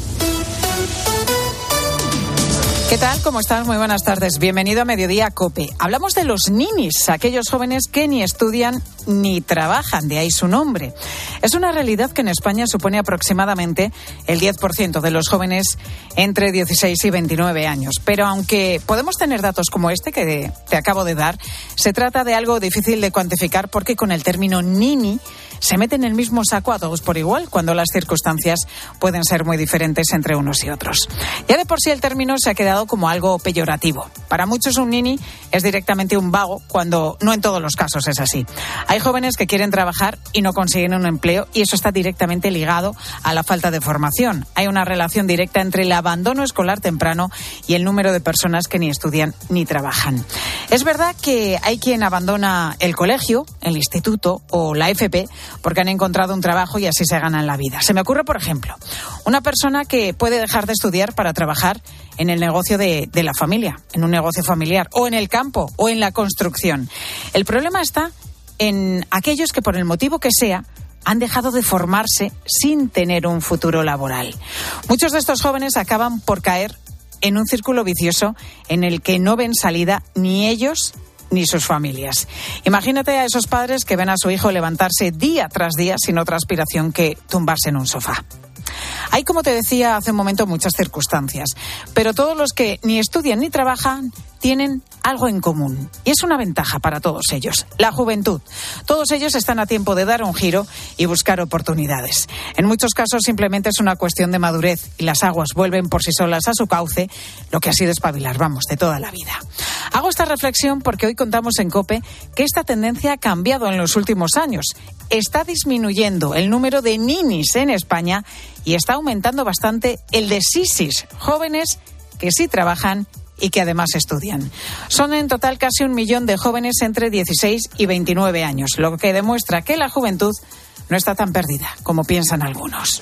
¿Qué tal? ¿Cómo estás? Muy buenas tardes. Bienvenido a Mediodía COPE. Hablamos de los ninis, aquellos jóvenes que ni estudian ni trabajan, de ahí su nombre. Es una realidad que en España supone aproximadamente el diez por ciento de los jóvenes entre dieciséis y veintinueve años. Pero aunque podemos tener datos como este que te acabo de dar, se trata de algo difícil de cuantificar porque con el término nini se mete en el mismo saco a todos por igual, cuando las circunstancias pueden ser muy diferentes entre unos y otros. Ya de por sí el término se ha quedado como algo peyorativo. Para muchos un nini es directamente un vago, cuando no en todos los casos es así. Hay jóvenes que quieren trabajar y no consiguen un empleo, y eso está directamente ligado a la falta de formación. Hay una relación directa entre el abandono escolar temprano y el número de personas que ni estudian ni trabajan. Es verdad que hay quien abandona el colegio, el instituto o la F P porque han encontrado un trabajo y así se ganan la vida. Se me ocurre, por ejemplo, una persona que puede dejar de estudiar para trabajar en el negocio de, de la familia, en un negocio familiar, o en el campo, o en la construcción. El problema está en aquellos que, por el motivo que sea, han dejado de formarse sin tener un futuro laboral. Muchos de estos jóvenes acaban por caer en un círculo vicioso en el que no ven salida ni ellos ni sus familias. Imagínate a esos padres que ven a su hijo levantarse día tras día sin otra aspiración que tumbarse en un sofá. Hay, como te decía hace un momento, muchas circunstancias, pero todos los que ni estudian ni trabajan tienen algo en común, y es una ventaja para todos ellos: la juventud. Todos ellos están a tiempo de dar un giro y buscar oportunidades. En muchos casos simplemente es una cuestión de madurez y las aguas vuelven por sí solas a su cauce, lo que ha sido espabilar, vamos, de toda la vida. Hago esta reflexión porque hoy contamos en COPE que esta tendencia ha cambiado en los últimos años. Está disminuyendo el número de ninis en España y está aumentando bastante el de sisis, jóvenes que sí trabajan y que además estudian. Son en total casi un millón de jóvenes entre dieciséis y veintinueve años, lo que demuestra que la juventud no está tan perdida como piensan algunos.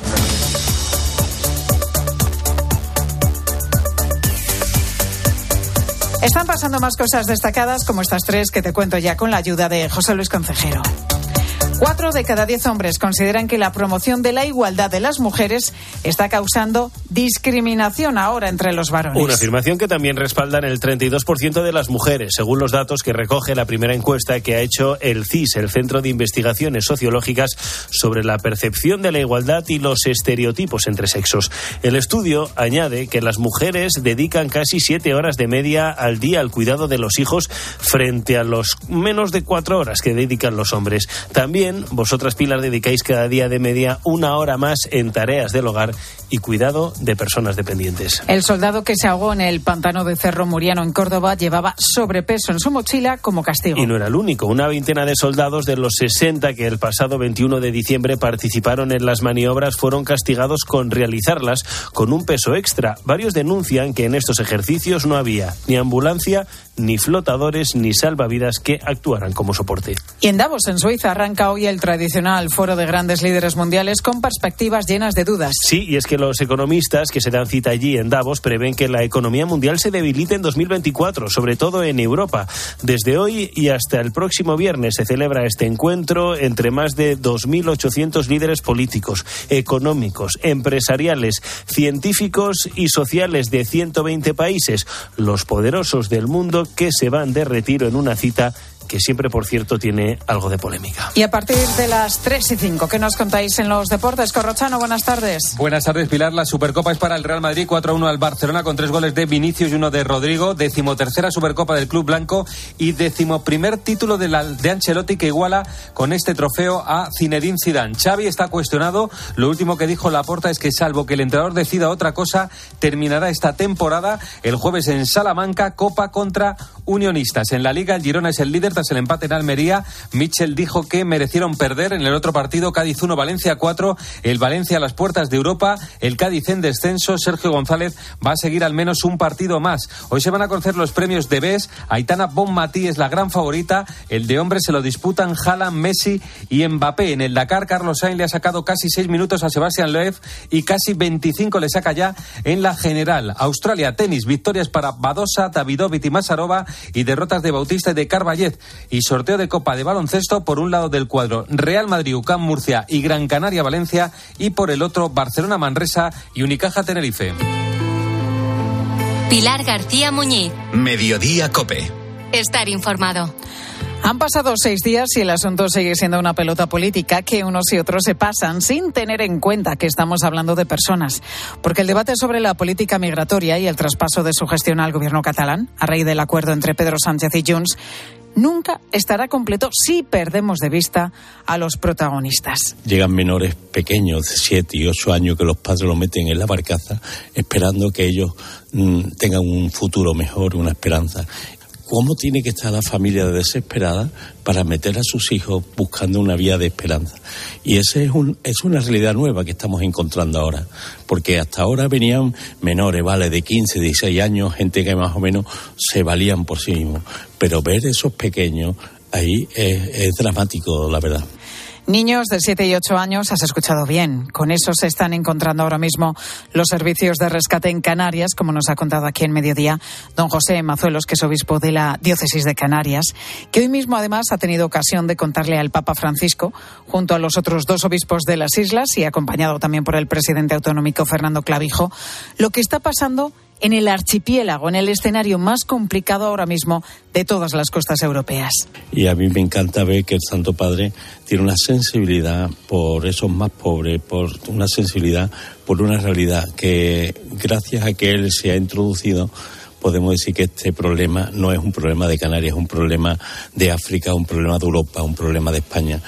Están pasando más cosas destacadas como estas tres que te cuento ya con la ayuda de José Luis Concejero. Cuatro de cada diez hombres consideran que la promoción de la igualdad de las mujeres está causando discriminación ahora entre los varones. Una afirmación que también respaldan el treinta y dos por ciento de las mujeres, según los datos que recoge la primera encuesta que ha hecho el C I S, el Centro de Investigaciones Sociológicas sobre la percepción de la igualdad y los estereotipos entre sexos. El estudio añade que las mujeres dedican casi siete horas de media al día al cuidado de los hijos frente a los menos de cuatro horas que dedican los hombres. También vosotras, Pilar, dedicáis cada día de media una hora más en tareas del hogar y cuidado de personas dependientes. El soldado que se ahogó en el pantano de Cerro Muriano, en Córdoba, llevaba sobrepeso en su mochila como castigo. Y no era el único. Una veintena de soldados de los sesenta que el pasado veintiuno de diciembre participaron en las maniobras fueron castigados con realizarlas con un peso extra. Varios denuncian que en estos ejercicios no había ni ambulancia, ni flotadores, ni salvavidas que actuaran como soporte. Y en Davos, en Suiza, arranca hoy el tradicional foro de grandes líderes mundiales con perspectivas llenas de dudas. Sí, y es que los economistas que se dan cita allí en Davos prevén que la economía mundial se debilite en dos mil veinticuatro, sobre todo en Europa. Desde hoy y hasta el próximo viernes se celebra este encuentro entre más de dos mil ochocientos líderes políticos, económicos, empresariales, científicos y sociales de ciento veinte países, los poderosos del mundo que se van de retiro en una cita que siempre, por cierto, tiene algo de polémica. Y a partir de las tres y cinco, ¿qué nos contáis en los deportes? Corrochano, buenas tardes. Buenas tardes, Pilar. La Supercopa es para el Real Madrid, cuatro a uno al Barcelona, con tres goles de Vinicius y uno de Rodrigo. Decimotercera Supercopa del Club Blanco y decimoprimer título de, la, de Ancelotti, que iguala con este trofeo a Zinedine Zidane. Xavi está cuestionado. Lo último que dijo Laporta es que, salvo que el entrenador decida otra cosa, terminará esta temporada el jueves en Salamanca, Copa contra Unionistas. En la Liga, el Girona es el líder tras el empate en Almería. Michel dijo que merecieron perder. En el otro partido, Cádiz uno, Valencia cuatro. El Valencia a las puertas de Europa. El Cádiz en descenso. Sergio González va a seguir al menos un partido más. Hoy se van a conocer los premios de B E S. Aitana Bonmatí es la gran favorita. El de hombres se lo disputan Haaland, Messi y Mbappé. En el Dakar, Carlos Sainz le ha sacado casi seis minutos a Sebastián Loeb y casi veinticinco le saca ya en la general. Australia, tenis, victorias para Badosa, Davidovich y Masarova y derrotas de Bautista y de Carballet. Y sorteo de Copa de baloncesto, por un lado del cuadro Real Madrid, U C A M Murcia y Gran Canaria Valencia, y por el otro Barcelona Manresa y Unicaja Tenerife. Pilar García Muñiz. Mediodía COPE. Estar informado. Han pasado seis días y el asunto sigue siendo una pelota política que unos y otros se pasan sin tener en cuenta que estamos hablando de personas. Porque el debate sobre la política migratoria y el traspaso de su gestión al gobierno catalán, a raíz del acuerdo entre Pedro Sánchez y Junts, nunca estará completo si perdemos de vista a los protagonistas. Llegan menores pequeños de siete y ocho años que los padres los meten en la barcaza esperando que ellos mmm, tengan un futuro mejor, una esperanza. ¿Cómo tiene que estar la familia desesperada para meter a sus hijos buscando una vía de esperanza? Y esa es, un, es una realidad nueva que estamos encontrando ahora. Porque hasta ahora venían menores, ¿vale?, de quince, dieciséis años, gente que más o menos se valían por sí mismos. Pero ver esos pequeños ahí es, es dramático, la verdad. Niños de siete y ocho años, has escuchado bien. Con eso se están encontrando ahora mismo los servicios de rescate en Canarias, como nos ha contado aquí en Mediodía don José Mazuelos, que es obispo de la diócesis de Canarias, que hoy mismo además ha tenido ocasión de contarle al Papa Francisco, junto a los otros dos obispos de las islas y acompañado también por el presidente autonómico Fernando Clavijo, lo que está pasando en el archipiélago, en el escenario más complicado ahora mismo de todas las costas europeas. Y a mí me encanta ver que el Santo Padre tiene una sensibilidad por esos más pobres, por una sensibilidad por una realidad que, gracias a que él se ha introducido, podemos decir que este problema no es un problema de Canarias, es un problema de África, un problema de Europa, un problema de España.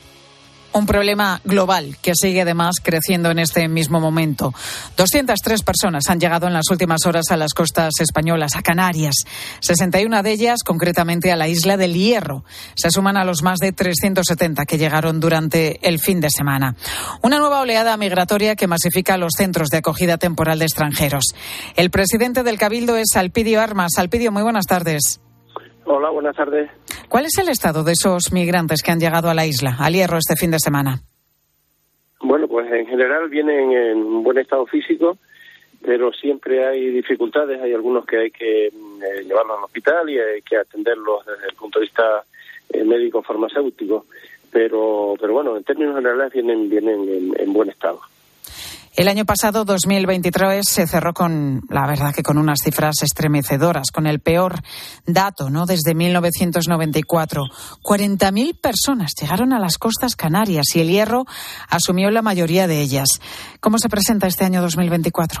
Un problema global que sigue además creciendo en este mismo momento. doscientas tres personas han llegado en las últimas horas a las costas españolas, a Canarias. sesenta y una de ellas, concretamente a la isla del Hierro. Se suman a los más de trescientos setenta que llegaron durante el fin de semana. Una nueva oleada migratoria que masifica los centros de acogida temporal de extranjeros. El presidente del Cabildo es Alpidio Armas. Alpidio, muy buenas tardes. Hola, buenas tardes. ¿Cuál es el estado de esos migrantes que han llegado a la isla, al Hierro, este fin de semana? Bueno, pues en general vienen en buen estado físico, pero siempre hay dificultades. Hay algunos que hay que eh, llevarlos al hospital y hay que atenderlos desde el punto de vista eh, médico-farmacéutico. Pero, pero bueno, en términos generales vienen, vienen en, en buen estado. El año pasado, dos mil veintitrés, se cerró con, la verdad, que con unas cifras estremecedoras, con el peor dato, ¿no?, desde mil novecientos noventa y cuatro. cuarenta mil personas llegaron a las costas canarias y el Hierro asumió la mayoría de ellas. ¿Cómo se presenta este año dos mil veinticuatro?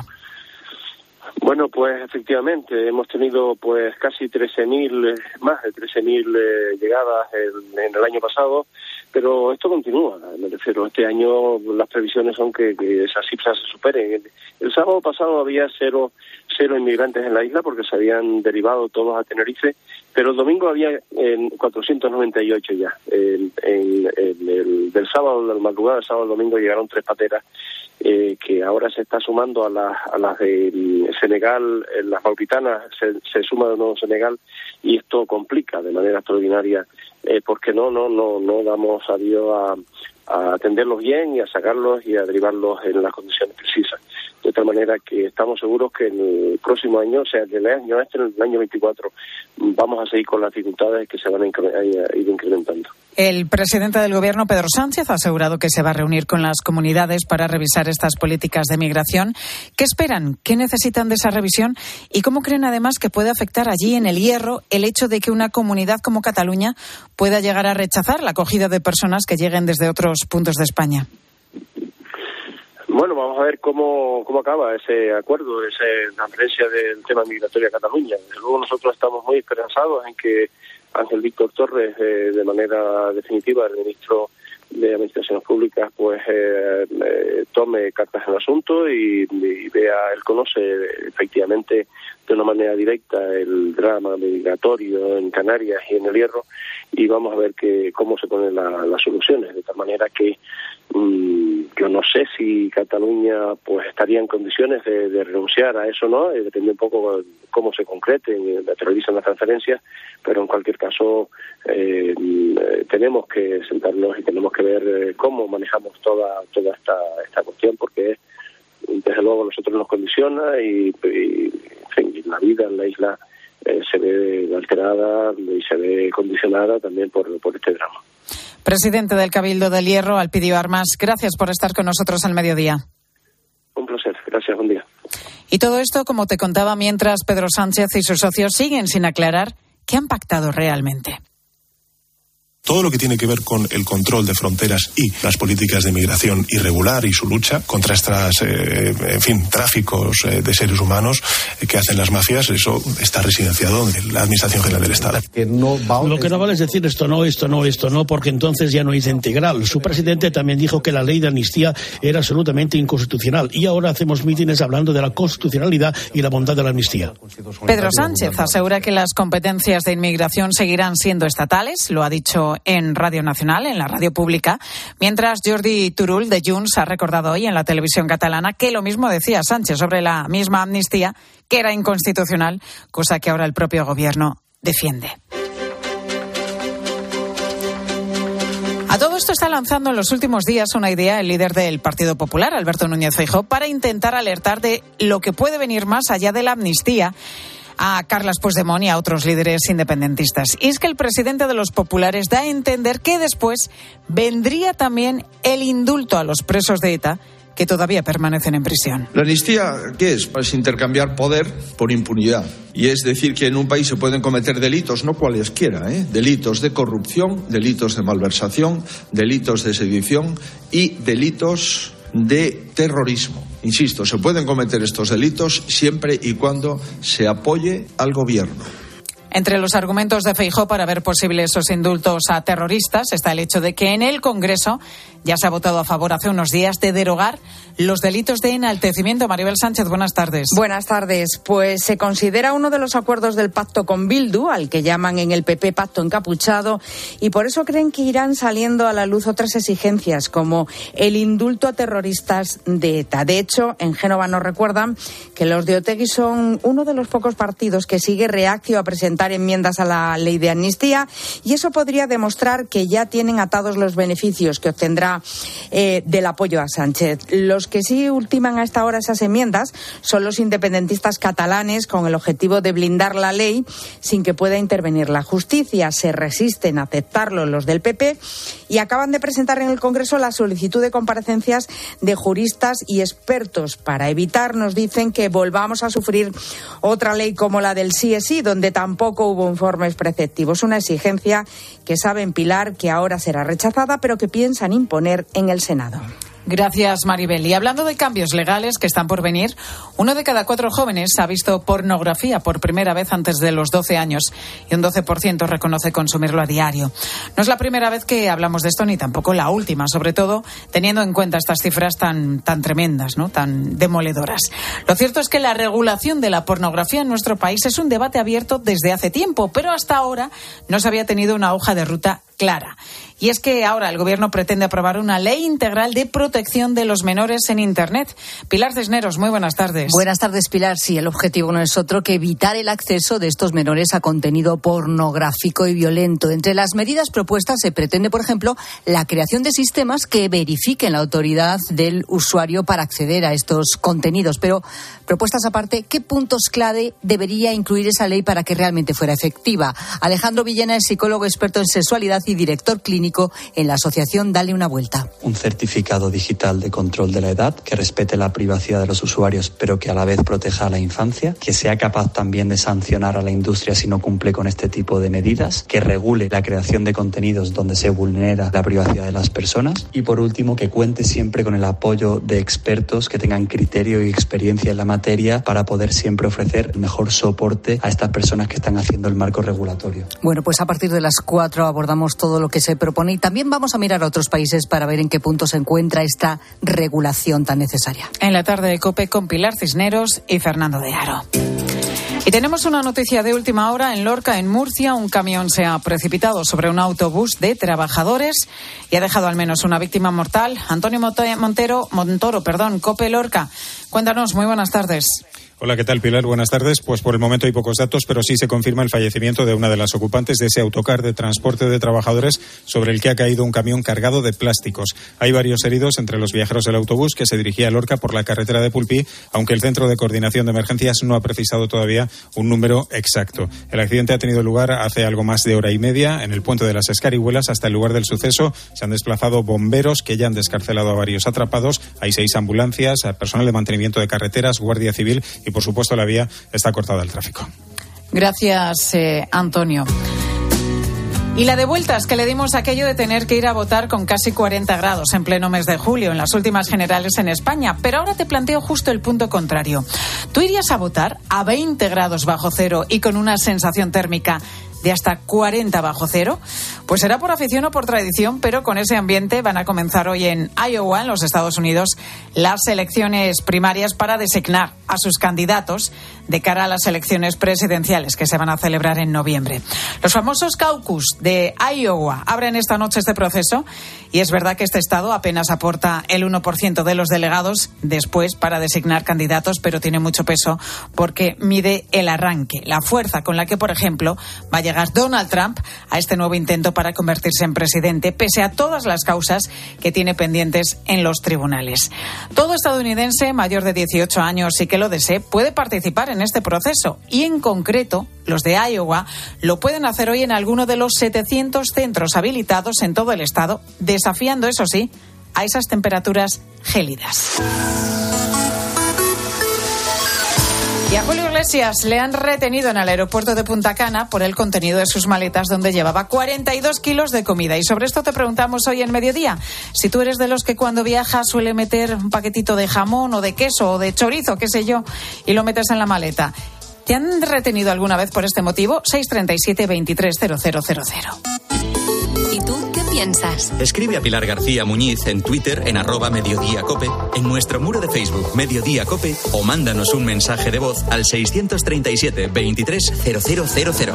Bueno, pues efectivamente hemos tenido pues casi trece mil, más de trece mil eh, llegadas en, en el año pasado, pero esto continúa. Me refiero, este año las previsiones son que, que esas cifras se superen. El, el sábado pasado había cero, cero inmigrantes en la isla porque se habían derivado todos a Tenerife, pero el domingo había eh, cuatrocientos noventa y ocho ya. En, en, en el, del sábado, del madrugada del sábado al domingo llegaron tres pateras. Eh, que ahora se está sumando a las, a las de Senegal, en las Mauritanas se, se suma de nuevo Senegal, y esto complica de manera extraordinaria eh, porque no no no no damos adiós a, a atenderlos bien y a sacarlos y a derivarlos en las condiciones precisas. de tal manera que estamos seguros que en el próximo año, o sea, en el año este, en el año veinticuatro, vamos a seguir con las dificultades que se van a ir incrementando. El presidente del Gobierno, Pedro Sánchez, ha asegurado que se va a reunir con las comunidades para revisar estas políticas de migración. ¿Qué esperan? ¿Qué necesitan de esa revisión? ¿Y cómo creen, además, que puede afectar allí, en el Hierro, el hecho de que una comunidad como Cataluña pueda llegar a rechazar la acogida de personas que lleguen desde otros puntos de España? Bueno, vamos a ver cómo, cómo acaba ese acuerdo, esa transferencia del tema migratorio a Cataluña. Desde luego nosotros estamos muy esperanzados en que Ángel Víctor Torres, eh, de manera definitiva, el ministro de Administraciones Públicas, pues eh, eh, tome cartas en el asunto y, y vea, él conoce efectivamente de una manera directa el drama migratorio en Canarias y en el Hierro, y vamos a ver que cómo se ponen la, las soluciones, de tal manera que mmm, yo no sé si Cataluña pues estaría en condiciones de, de renunciar a eso, ¿no? Eh, depende un poco de cómo se concreten, materializan las transferencias, pero en cualquier caso eh, tenemos que sentarnos y tenemos que ver eh, cómo manejamos toda toda esta esta cuestión, porque desde luego a nosotros nos condiciona y, y en fin, la vida en la isla eh, se ve alterada y se ve condicionada también por, por este drama. Presidente del Cabildo del Hierro, Alpidio Armas, gracias por estar con nosotros al mediodía. Un placer, gracias, buen día. Y todo esto, como te contaba, mientras Pedro Sánchez y sus socios siguen sin aclarar qué han pactado realmente. Todo lo que tiene que ver con el control de fronteras y las políticas de migración irregular y su lucha contra estos, eh, en fin, tráficos eh, de seres humanos eh, que hacen las mafias, eso está residenciado en la Administración General del Estado. Que no va... Lo que no vale es decir esto no, esto no, esto no, porque entonces ya no es integral. Su presidente también dijo que la ley de amnistía era absolutamente inconstitucional y ahora hacemos mítines hablando de la constitucionalidad y la bondad de la amnistía. Pedro Sánchez asegura que las competencias de inmigración seguirán siendo estatales, lo ha dicho en Radio Nacional, en la radio pública, mientras Jordi Turull de Junts ha recordado hoy en la televisión catalana que lo mismo decía Sánchez sobre la misma amnistía, que era inconstitucional, cosa que ahora el propio gobierno defiende. A todo esto está lanzando en los últimos días una idea el líder del Partido Popular, Alberto Núñez Feijóo, para intentar alertar de lo que puede venir más allá de la amnistía a Carles Puigdemont y a otros líderes independentistas. Y es que el presidente de los populares da a entender que después vendría también el indulto a los presos de ETA que todavía permanecen en prisión. La amnistía, ¿qué es? Es intercambiar poder por impunidad. Y es decir que en un país se pueden cometer delitos, no cualesquiera, ¿eh? delitos de corrupción, delitos de malversación, delitos de sedición y delitos de terrorismo. Insisto, se pueden cometer estos delitos siempre y cuando se apoye al gobierno. Entre los argumentos de Feijóo para ver posibles esos indultos a terroristas está el hecho de que en el Congreso ya se ha votado a favor hace unos días de derogar los delitos de enaltecimiento. Maribel Sánchez, buenas tardes. Buenas tardes. Pues se considera uno de los acuerdos del pacto con Bildu, al que llaman en el P P pacto encapuchado, y por eso creen que irán saliendo a la luz otras exigencias, como el indulto a terroristas de ETA. De hecho, en Génova nos recuerdan que los de Otegi son uno de los pocos partidos que sigue reacio a presentar enmiendas a la ley de amnistía, y eso podría demostrar que ya tienen atados los beneficios que obtendrá eh, del apoyo a Sánchez. Los que sí ultiman a esta hora esas enmiendas son los independentistas catalanes, con el objetivo de blindar la ley sin que pueda intervenir la justicia. Se resisten a aceptarlo los del P P y acaban de presentar en el Congreso la solicitud de comparecencias de juristas y expertos para evitar, nos dicen, que volvamos a sufrir otra ley como la del sí es sí, donde tampoco hubo informes preceptivos. Una exigencia que saben Pilar que ahora será rechazada, pero que piensan imponer en el Senado. Gracias, Maribel. Y hablando de cambios legales que están por venir, uno de cada cuatro jóvenes ha visto pornografía por primera vez antes de los doce años y un doce por ciento reconoce consumirlo a diario. No es la primera vez que hablamos de esto, ni tampoco la última, sobre todo teniendo en cuenta estas cifras tan, tan tremendas, ¿no?, tan demoledoras. Lo cierto es que la regulación de la pornografía en nuestro país es un debate abierto desde hace tiempo, pero hasta ahora no se había tenido una hoja de ruta clara. Y es que ahora el Gobierno pretende aprobar una ley integral de protección de los menores en Internet. Pilar Cisneros, muy buenas tardes. Buenas tardes, Pilar. Sí, el objetivo no es otro que evitar el acceso de estos menores a contenido pornográfico y violento. Entre las medidas propuestas se pretende, por ejemplo, la creación de sistemas que verifiquen la autoridad del usuario para acceder a estos contenidos. Pero, propuestas aparte, ¿qué puntos clave debería incluir esa ley para que realmente fuera efectiva? Alejandro Villena es psicólogo experto en sexualidad y director clínico en la asociación Dale una Vuelta. Un certificado digital de control de la edad que respete la privacidad de los usuarios, pero que a la vez proteja a la infancia, que sea capaz también de sancionar a la industria si no cumple con este tipo de medidas, que regule la creación de contenidos donde se vulnera la privacidad de las personas y, por último, que cuente siempre con el apoyo de expertos que tengan criterio y experiencia en la materia para poder siempre ofrecer el mejor soporte a estas personas que están haciendo el marco regulatorio. Bueno, pues a partir de las cuatro abordamos todo lo que se propone y también vamos a mirar a otros países para ver en qué punto se encuentra esta regulación tan necesaria. En la tarde de COPE con Pilar Cisneros y Fernando de Aro. Y tenemos una noticia de última hora. En Lorca, en Murcia, un camión se ha precipitado sobre un autobús de trabajadores y ha dejado al menos una víctima mortal. Antonio Montero, Montoro, perdón, COPE Lorca. Cuéntanos, muy buenas tardes. Hola, ¿qué tal, Pilar? Buenas tardes. Pues por el momento hay pocos datos, pero sí se confirma el fallecimiento de una de las ocupantes de ese autocar de transporte de trabajadores sobre el que ha caído un camión cargado de plásticos. Hay varios heridos entre los viajeros del autobús que se dirigía a Lorca por la carretera de Pulpí, aunque el Centro de Coordinación de Emergencias no ha precisado todavía un número exacto. El accidente ha tenido lugar hace algo más de hora y media en el puente de las Escarihuelas. Hasta el lugar del suceso se han desplazado bomberos que ya han descarcelado a varios atrapados. Hay seis ambulancias, personal de mantenimiento de carreteras, Guardia Civil y, por supuesto, la vía está cortada al tráfico. Gracias, eh, Antonio. Y la de vueltas que le dimos aquello de tener que ir a votar con casi cuarenta grados en pleno mes de julio, en las últimas generales en España. Pero ahora te planteo justo el punto contrario. ¿Tú irías a votar a veinte grados bajo cero y con una sensación térmica de hasta cuarenta bajo cero? Pues será por afición o por tradición, pero con ese ambiente van a comenzar hoy en Iowa, en los Estados Unidos, las elecciones primarias para designar a sus candidatos de cara a las elecciones presidenciales que se van a celebrar en noviembre. Los famosos caucus de Iowa abren esta noche este proceso y es verdad que este estado apenas aporta el uno por ciento de los delegados después para designar candidatos, pero tiene mucho peso porque mide el arranque, la fuerza con la que, por ejemplo, va a llegar Donald Trump a este nuevo intento para convertirse en presidente, pese a todas las causas que tiene pendientes en los tribunales. Todo estadounidense mayor de dieciocho años y que lo desee puede participar en este proceso y, en concreto, los de Iowa lo pueden hacer hoy en alguno de los setecientos centros habilitados en todo el estado, desafiando, eso sí, a esas temperaturas gélidas. Y a Julio Iglesias le han retenido en el aeropuerto de Punta Cana por el contenido de sus maletas, donde llevaba cuarenta y dos kilos de comida. Y sobre esto te preguntamos hoy en Mediodía. Si tú eres de los que cuando viaja suele meter un paquetito de jamón o de queso o de chorizo, qué sé yo, y lo metes en la maleta. ¿Te han retenido alguna vez por este motivo? seis treinta y siete, veintitrés, cero cero cero cero. ¿Y tú qué piensas? Escribe a Pilar García Muñiz en Twitter en arroba Mediodía Cope, en nuestro muro de Facebook Mediodía Cope o mándanos un mensaje de voz al seiscientos treinta y siete, veintitrés, cero cero cero cero.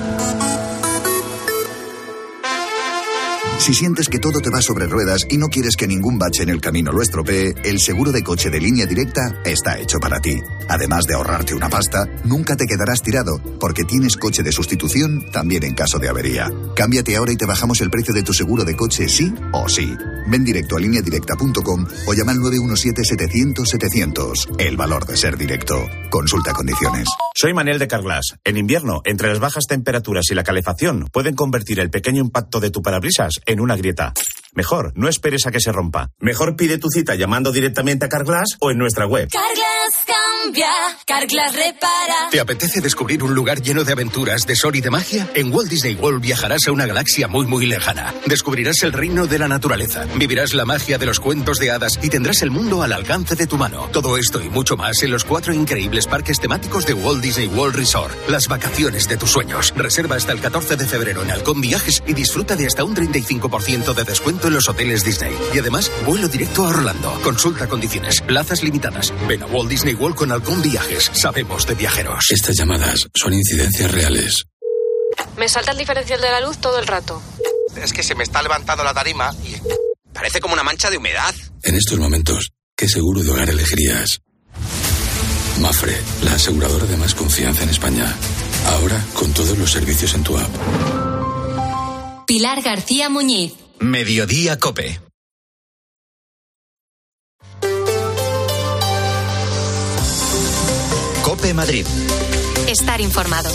Si sientes que todo te va sobre ruedas y no quieres que ningún bache en el camino lo estropee, el seguro de coche de Línea Directa está hecho para ti. Además de ahorrarte una pasta, nunca te quedarás tirado, porque tienes coche de sustitución también en caso de avería. Cámbiate ahora y te bajamos el precio de tu seguro de coche sí o sí. Ven directo a línea directa punto com o llama al nueve uno siete, setecientos, setecientos. El valor de ser directo. Consulta condiciones. Soy Manel de Carglass. En invierno, entre las bajas temperaturas y la calefacción, pueden convertir el pequeño impacto de tu parabrisas en una grieta. Mejor, no esperes a que se rompa. Mejor pide tu cita llamando directamente a Carglass o en nuestra web. Carglass cambia, Carglass repara. ¿Te apetece descubrir un lugar lleno de aventuras, de sol y de magia? En Walt Disney World viajarás a una galaxia muy muy lejana. Descubrirás el reino de la naturaleza, vivirás la magia de los cuentos de hadas y tendrás el mundo al alcance de tu mano. Todo esto y mucho más en los cuatro increíbles parques temáticos de Walt Disney World Resort. Las vacaciones de tus sueños. Reserva hasta el catorce de febrero en Halcón Viajes y disfruta de hasta un treinta y cinco por ciento de descuento en los hoteles Disney. Y además, vuelo directo a Orlando. Consulta condiciones. Plazas limitadas. Ven a Walt Disney World con Halcón Viajes. Sabemos de viajeros. Estas llamadas son incidencias reales. Me salta el diferencial de la luz todo el rato. es que se me está levantando la tarima y parece como una mancha de humedad. En estos momentos, ¿qué seguro de hogar elegirías? Mafre, la aseguradora de más confianza en España. Ahora con todos los servicios en tu app. Pilar García Muñiz. Mediodía COPE. COPE Madrid. Estar informado.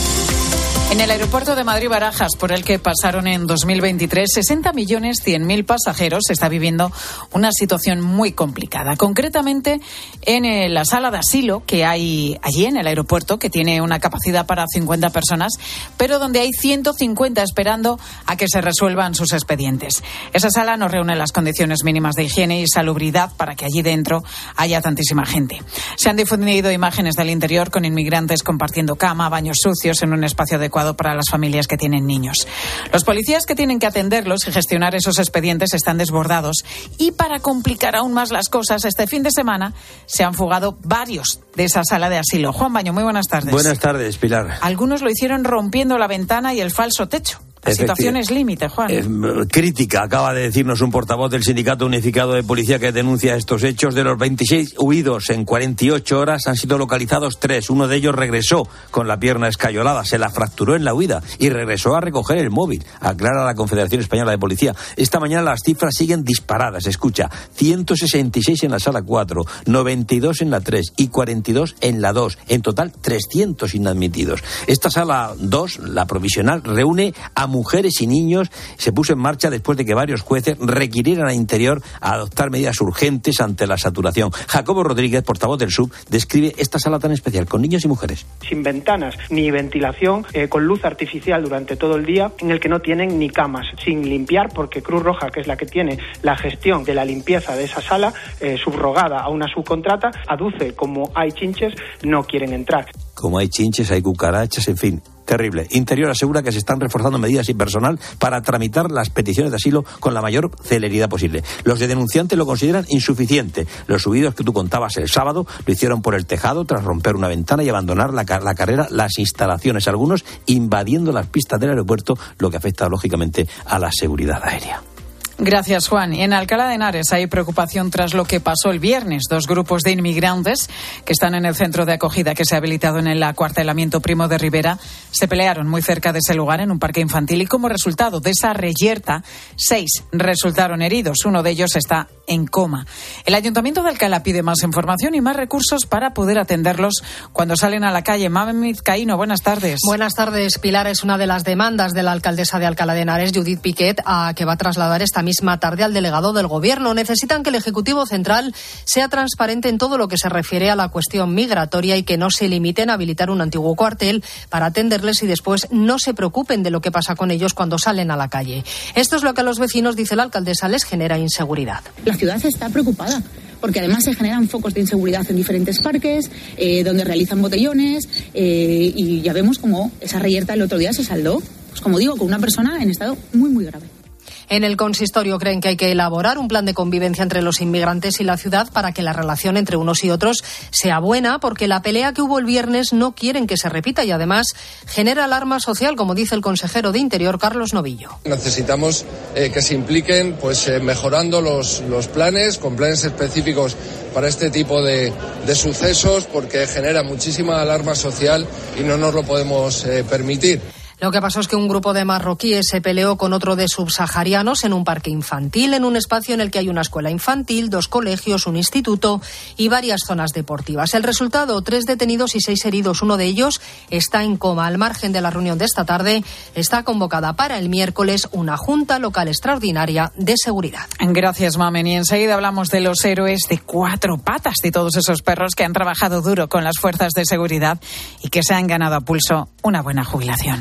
En el aeropuerto de Madrid-Barajas, por el que pasaron en dos mil veintitrés sesenta millones cien mil pasajeros, se está viviendo una situación muy complicada. Concretamente, en la sala de asilo que hay allí en el aeropuerto, que tiene una capacidad para cincuenta personas, pero donde hay ciento cincuenta esperando a que se resuelvan sus expedientes. Esa sala no reúne las condiciones mínimas de higiene y salubridad para que allí dentro haya tantísima gente. Se han difundido imágenes del interior con inmigrantes compartiendo cama, baños sucios en un espacio adecuado para las familias que tienen niños. Los policías que tienen que atenderlos y gestionar esos expedientes están desbordados y, para complicar aún más las cosas, este fin de semana se han fugado varios de esa sala de asilo. Juan Baño, muy buenas tardes. Buenas tardes, Pilar. Algunos lo hicieron rompiendo la ventana y el falso techo. La situación es límite, Juan. Eh, crítica, acaba de decirnos un portavoz del Sindicato Unificado de Policía que denuncia estos hechos. De los veintiséis huidos en cuarenta y ocho horas han sido localizados tres. Uno de ellos regresó con la pierna escayolada, se la fracturó en la huida y regresó a recoger el móvil, aclara la Confederación Española de Policía. Esta mañana las cifras siguen disparadas. Escucha, ciento sesenta y seis en la sala cuatro, noventa y dos en la tres y cuarenta y dos en la dos. En total, trescientos inadmitidos. Esta sala dos, la provisional, reúne a mujeres y niños. Se puso en marcha después de que varios jueces requirieran al interior a adoptar medidas urgentes ante la saturación. Jacobo Rodríguez, portavoz del S U B, describe esta sala tan especial con niños y mujeres. Sin ventanas ni ventilación, eh, con luz artificial durante todo el día, en el que no tienen ni camas, sin limpiar, porque Cruz Roja, que es la que tiene la gestión de la limpieza de esa sala, eh, subrogada a una subcontrata, aduce como hay chinches, no quieren entrar. Como hay chinches, hay cucarachas, en fin. Terrible. Interior asegura que se están reforzando medidas y personal para tramitar las peticiones de asilo con la mayor celeridad posible. Los de denunciantes lo consideran insuficiente. Los huidos que tú contabas el sábado lo hicieron por el tejado tras romper una ventana y abandonar la, la carrera, las instalaciones, algunos invadiendo las pistas del aeropuerto, lo que afecta lógicamente a la seguridad aérea. Gracias, Juan. Y en Alcalá de Henares hay preocupación tras lo que pasó el viernes. Dos grupos de inmigrantes que están en el centro de acogida que se ha habilitado en el acuartelamiento Primo de Rivera se pelearon muy cerca de ese lugar en un parque infantil y, como resultado de esa reyerta, seis resultaron heridos. Uno de ellos está en coma. El Ayuntamiento de Alcalá pide más información y más recursos para poder atenderlos cuando salen a la calle. Mamen Vizcaíno, buenas tardes. Buenas tardes, Pilar. Es una de las demandas de la alcaldesa de Alcalá de Henares, Judith Piquet, a que va a trasladar esta misma tarde al delegado del Gobierno. Necesitan que el Ejecutivo Central sea transparente en todo lo que se refiere a la cuestión migratoria y que no se limiten a habilitar un antiguo cuartel para atenderles y después no se preocupen de lo que pasa con ellos cuando salen a la calle. Esto es lo que a los vecinos, dice la alcaldesa, les genera inseguridad. La ciudad está preocupada, porque además se generan focos de inseguridad en diferentes parques, eh, donde realizan botellones, eh, y ya vemos como esa reyerta el otro día se saldó, pues como digo, con una persona en estado muy, muy grave. En el consistorio creen que hay que elaborar un plan de convivencia entre los inmigrantes y la ciudad para que la relación entre unos y otros sea buena, porque la pelea que hubo el viernes no quieren que se repita y además genera alarma social, como dice el consejero de Interior, Carlos Novillo. Necesitamos eh, que se impliquen pues eh, mejorando los, los planes, con planes específicos para este tipo de, de sucesos, porque genera muchísima alarma social y no nos lo podemos eh, permitir. Lo que pasó es que un grupo de marroquíes se peleó con otro de subsaharianos en un parque infantil, en un espacio en el que hay una escuela infantil, dos colegios, un instituto y varias zonas deportivas. El resultado, tres detenidos y seis heridos. Uno de ellos está en coma. Al margen de la reunión de esta tarde, está convocada para el miércoles una junta local extraordinaria de seguridad. Gracias, Mamen. Y enseguida hablamos de los héroes de cuatro patas, de todos esos perros que han trabajado duro con las fuerzas de seguridad y que se han ganado a pulso una buena jubilación.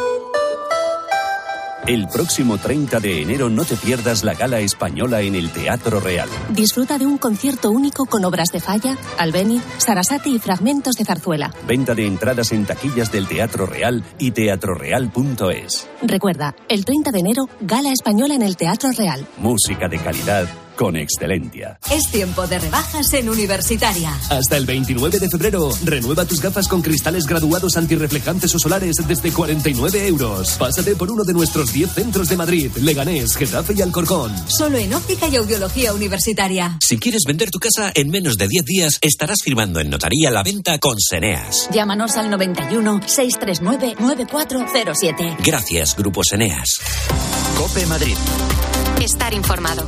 El próximo treinta de enero no te pierdas la gala española en el Teatro Real. Disfruta de un concierto único con obras de Falla, Albéniz, Sarasate y fragmentos de zarzuela. Venta de entradas en taquillas del Teatro Real y teatro real punto es. Recuerda, el treinta de enero, gala española en el Teatro Real. Música de calidad con excelencia. Es tiempo de rebajas en Universitaria. Hasta el veintinueve de febrero, renueva tus gafas con cristales graduados antirreflejantes o solares desde cuarenta y nueve euros. Pásate por uno de nuestros diez centros de Madrid, Leganés, Getafe y Alcorcón. Solo en Óptica y Audiología Universitaria. Si quieres vender tu casa, en menos de diez días estarás firmando en notaría la venta con Seneas. Llámanos al noventa y uno, seiscientos treinta y nueve, noventa y cuatro cero siete. Gracias, Grupo Seneas. COPE Madrid. Estar informado.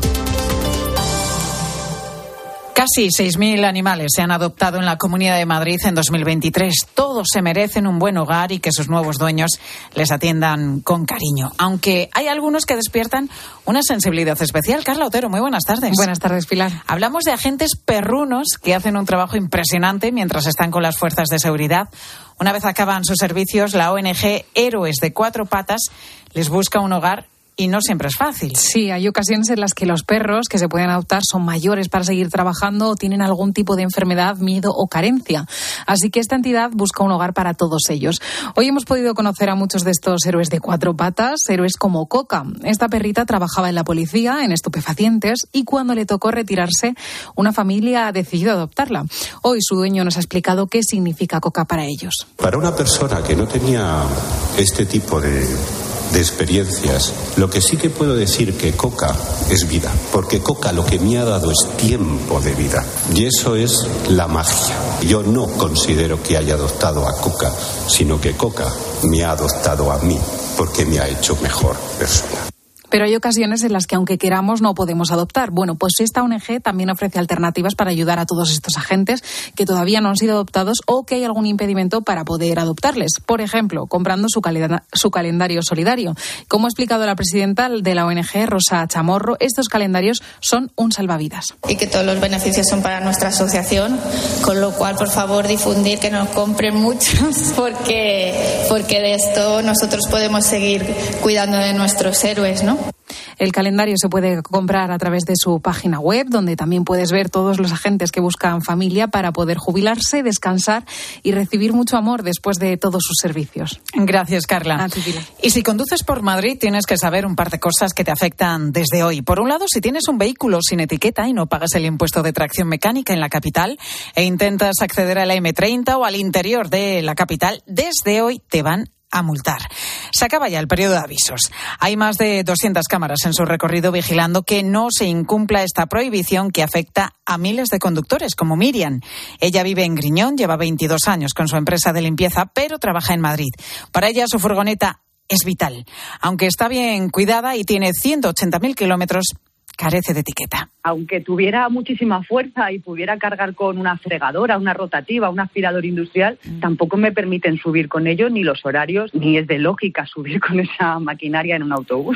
Casi seis mil animales se han adoptado en la Comunidad de Madrid en dos mil veintitrés. Todos se merecen un buen hogar y que sus nuevos dueños les atiendan con cariño. Aunque hay algunos que despiertan una sensibilidad especial. Carla Otero, muy buenas tardes. Buenas tardes, Pilar. Hablamos de agentes perrunos que hacen un trabajo impresionante mientras están con las fuerzas de seguridad. Una vez acaban sus servicios, la O N G Héroes de Cuatro Patas les busca un hogar. Y no siempre es fácil. Sí, hay ocasiones en las que los perros que se pueden adoptar son mayores para seguir trabajando o tienen algún tipo de enfermedad, miedo o carencia. Así que esta entidad busca un hogar para todos ellos. Hoy hemos podido conocer a muchos de estos héroes de cuatro patas, héroes como Coca. Esta perrita trabajaba en la policía, en estupefacientes, y cuando le tocó retirarse, una familia ha decidido adoptarla. Hoy su dueño nos ha explicado qué significa Coca para ellos. Para una persona que no tenía este tipo de... de experiencias, lo que sí que puedo decir que Coca es vida, porque Coca lo que me ha dado es tiempo de vida, y eso es la magia. Yo no considero que haya adoptado a Coca, sino que Coca me ha adoptado a mí, porque me ha hecho mejor persona. Pero hay ocasiones en las que, aunque queramos, no podemos adoptar. Bueno, pues esta O N G también ofrece alternativas para ayudar a todos estos agentes que todavía no han sido adoptados o que hay algún impedimento para poder adoptarles. Por ejemplo, comprando su, calenda- su calendario solidario. Como ha explicado la presidenta de la O N G, Rosa Chamorro, estos calendarios son un salvavidas. Y que todos los beneficios son para nuestra asociación, con lo cual, por favor, difundir que nos compren muchos, porque, porque de esto nosotros podemos seguir cuidando de nuestros héroes, ¿no? El calendario se puede comprar a través de su página web, donde también puedes ver todos los agentes que buscan familia para poder jubilarse, descansar y recibir mucho amor después de todos sus servicios. Gracias, Carla. A ti, Pilar. Y si conduces por Madrid, tienes que saber un par de cosas que te afectan desde hoy. Por un lado, si tienes un vehículo sin etiqueta y no pagas el impuesto de tracción mecánica en la capital e intentas acceder a la eme treinta o al interior de la capital, desde hoy te van a multar. Se acaba ya el periodo de avisos. Hay más de doscientas cámaras en su recorrido vigilando que no se incumpla esta prohibición que afecta a miles de conductores, como Miriam. Ella vive en Griñón, lleva veintidós años con su empresa de limpieza, pero trabaja en Madrid. Para ella su furgoneta es vital. Aunque está bien cuidada y tiene ciento ochenta mil kilómetros, carece de etiqueta. Aunque tuviera muchísima fuerza y pudiera cargar con una fregadora, una rotativa, un aspirador industrial, mm. tampoco me permiten subir con ello ni los horarios, ni es de lógica subir con esa maquinaria en un autobús.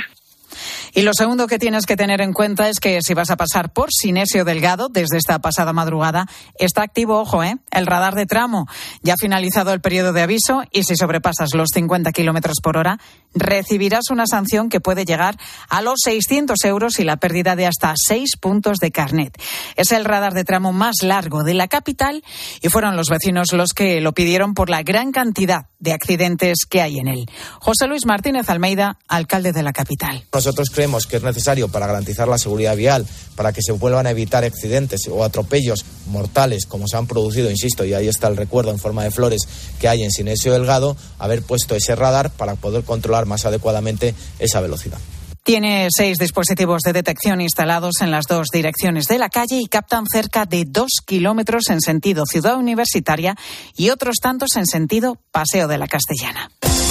Y lo segundo que tienes que tener en cuenta es que si vas a pasar por Sinesio Delgado desde esta pasada madrugada, está activo, ojo, ¿eh? el radar de tramo. Ya ha finalizado el periodo de aviso y si sobrepasas los cincuenta kilómetros por hora, recibirás una sanción que puede llegar a los seiscientos euros y la pérdida de hasta seis puntos de carnet. Es el radar de tramo más largo de la capital y fueron los vecinos los que lo pidieron por la gran cantidad de accidentes que hay en él. José Luis Martínez Almeida, alcalde de la capital. Nosotros creemos que es necesario para garantizar la seguridad vial, para que se vuelvan a evitar accidentes o atropellos mortales como se han producido, insisto, y ahí está el recuerdo en forma de flores que hay en Sinesio Delgado, haber puesto ese radar para poder controlar más adecuadamente esa velocidad. Tiene seis dispositivos de detección instalados en las dos direcciones de la calle y captan cerca de dos kilómetros en sentido Ciudad Universitaria y otros tantos en sentido Paseo de la Castellana.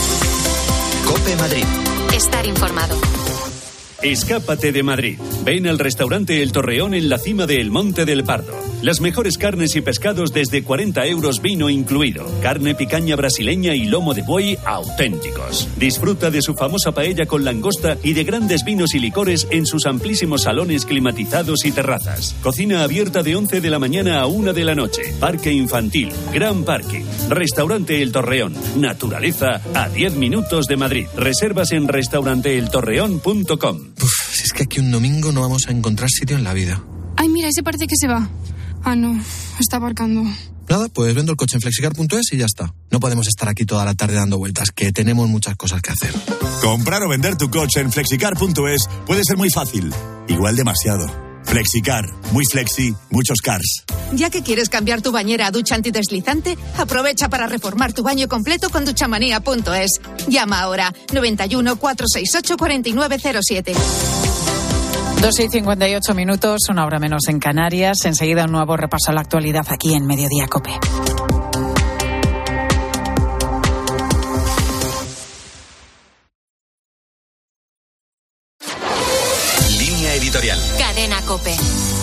COPE Madrid. Estar informado. Escápate de Madrid. Ven al restaurante El Torreón en la cima de El Monte del Pardo. Las mejores carnes y pescados desde cuarenta euros, vino incluido. Carne picaña brasileña y lomo de buey auténticos. Disfruta de su famosa paella con langosta y de grandes vinos y licores en sus amplísimos salones climatizados y terrazas. Cocina abierta de once de la mañana a una de la noche. Parque infantil, gran parking. Restaurante El Torreón. Naturaleza a diez minutos de Madrid. Reservas en restaurante el torreón punto com. Uf, si es que aquí un domingo no vamos a encontrar sitio en la vida. Ay, mira, ese parece que se va. Ah, no, está aparcando. Nada, pues vendo el coche en flexicar punto es y ya está. No podemos estar aquí toda la tarde dando vueltas, que tenemos muchas cosas que hacer. Comprar o vender tu coche en flexicar punto es puede ser muy fácil, igual demasiado. FlexiCar. Muy flexi, muchos cars. Ya que quieres cambiar tu bañera a ducha antideslizante, aprovecha para reformar tu baño completo con duchamanía punto es. Llama ahora noventa y uno, cuatrocientos sesenta y ocho, cuarenta y nueve cero siete. dos y cincuenta y ocho minutos, una hora menos en Canarias. Enseguida un nuevo repaso a la actualidad aquí en Mediodía COPE. Línea editorial. Cadena COPE.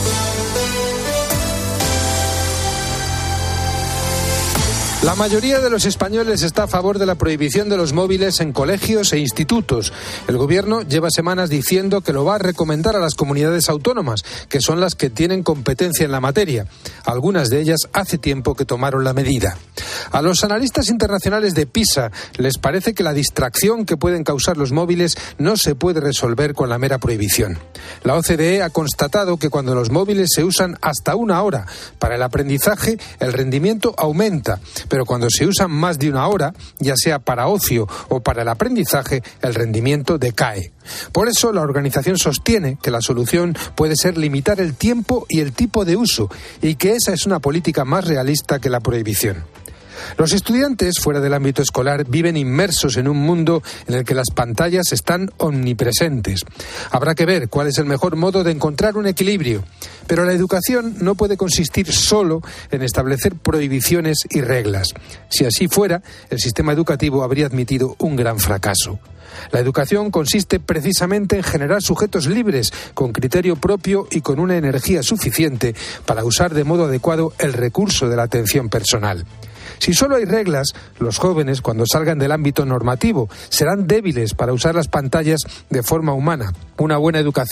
La mayoría de los españoles está a favor de la prohibición de los móviles en colegios e institutos. El Gobierno lleva semanas diciendo que lo va a recomendar a las comunidades autónomas, que son las que tienen competencia en la materia. Algunas de ellas hace tiempo que tomaron la medida. A los analistas internacionales de PISA les parece que la distracción que pueden causar los móviles no se puede resolver con la mera prohibición. La O C D E ha constatado que cuando los móviles se usan hasta una hora para el aprendizaje, el rendimiento aumenta. Pero cuando se usan más de una hora, ya sea para ocio o para el aprendizaje, el rendimiento decae. Por eso, la organización sostiene que la solución puede ser limitar el tiempo y el tipo de uso, y que esa es una política más realista que la prohibición. Los estudiantes fuera del ámbito escolar viven inmersos en un mundo en el que las pantallas están omnipresentes. Habrá que ver cuál es el mejor modo de encontrar un equilibrio. Pero la educación no puede consistir solo en establecer prohibiciones y reglas. Si así fuera, el sistema educativo habría admitido un gran fracaso. La educación consiste precisamente en generar sujetos libres, con criterio propio y con una energía suficiente para usar de modo adecuado el recurso de la atención personal. Si solo hay reglas, los jóvenes, cuando salgan del ámbito normativo, serán débiles para usar las pantallas de forma humana. Una buena educación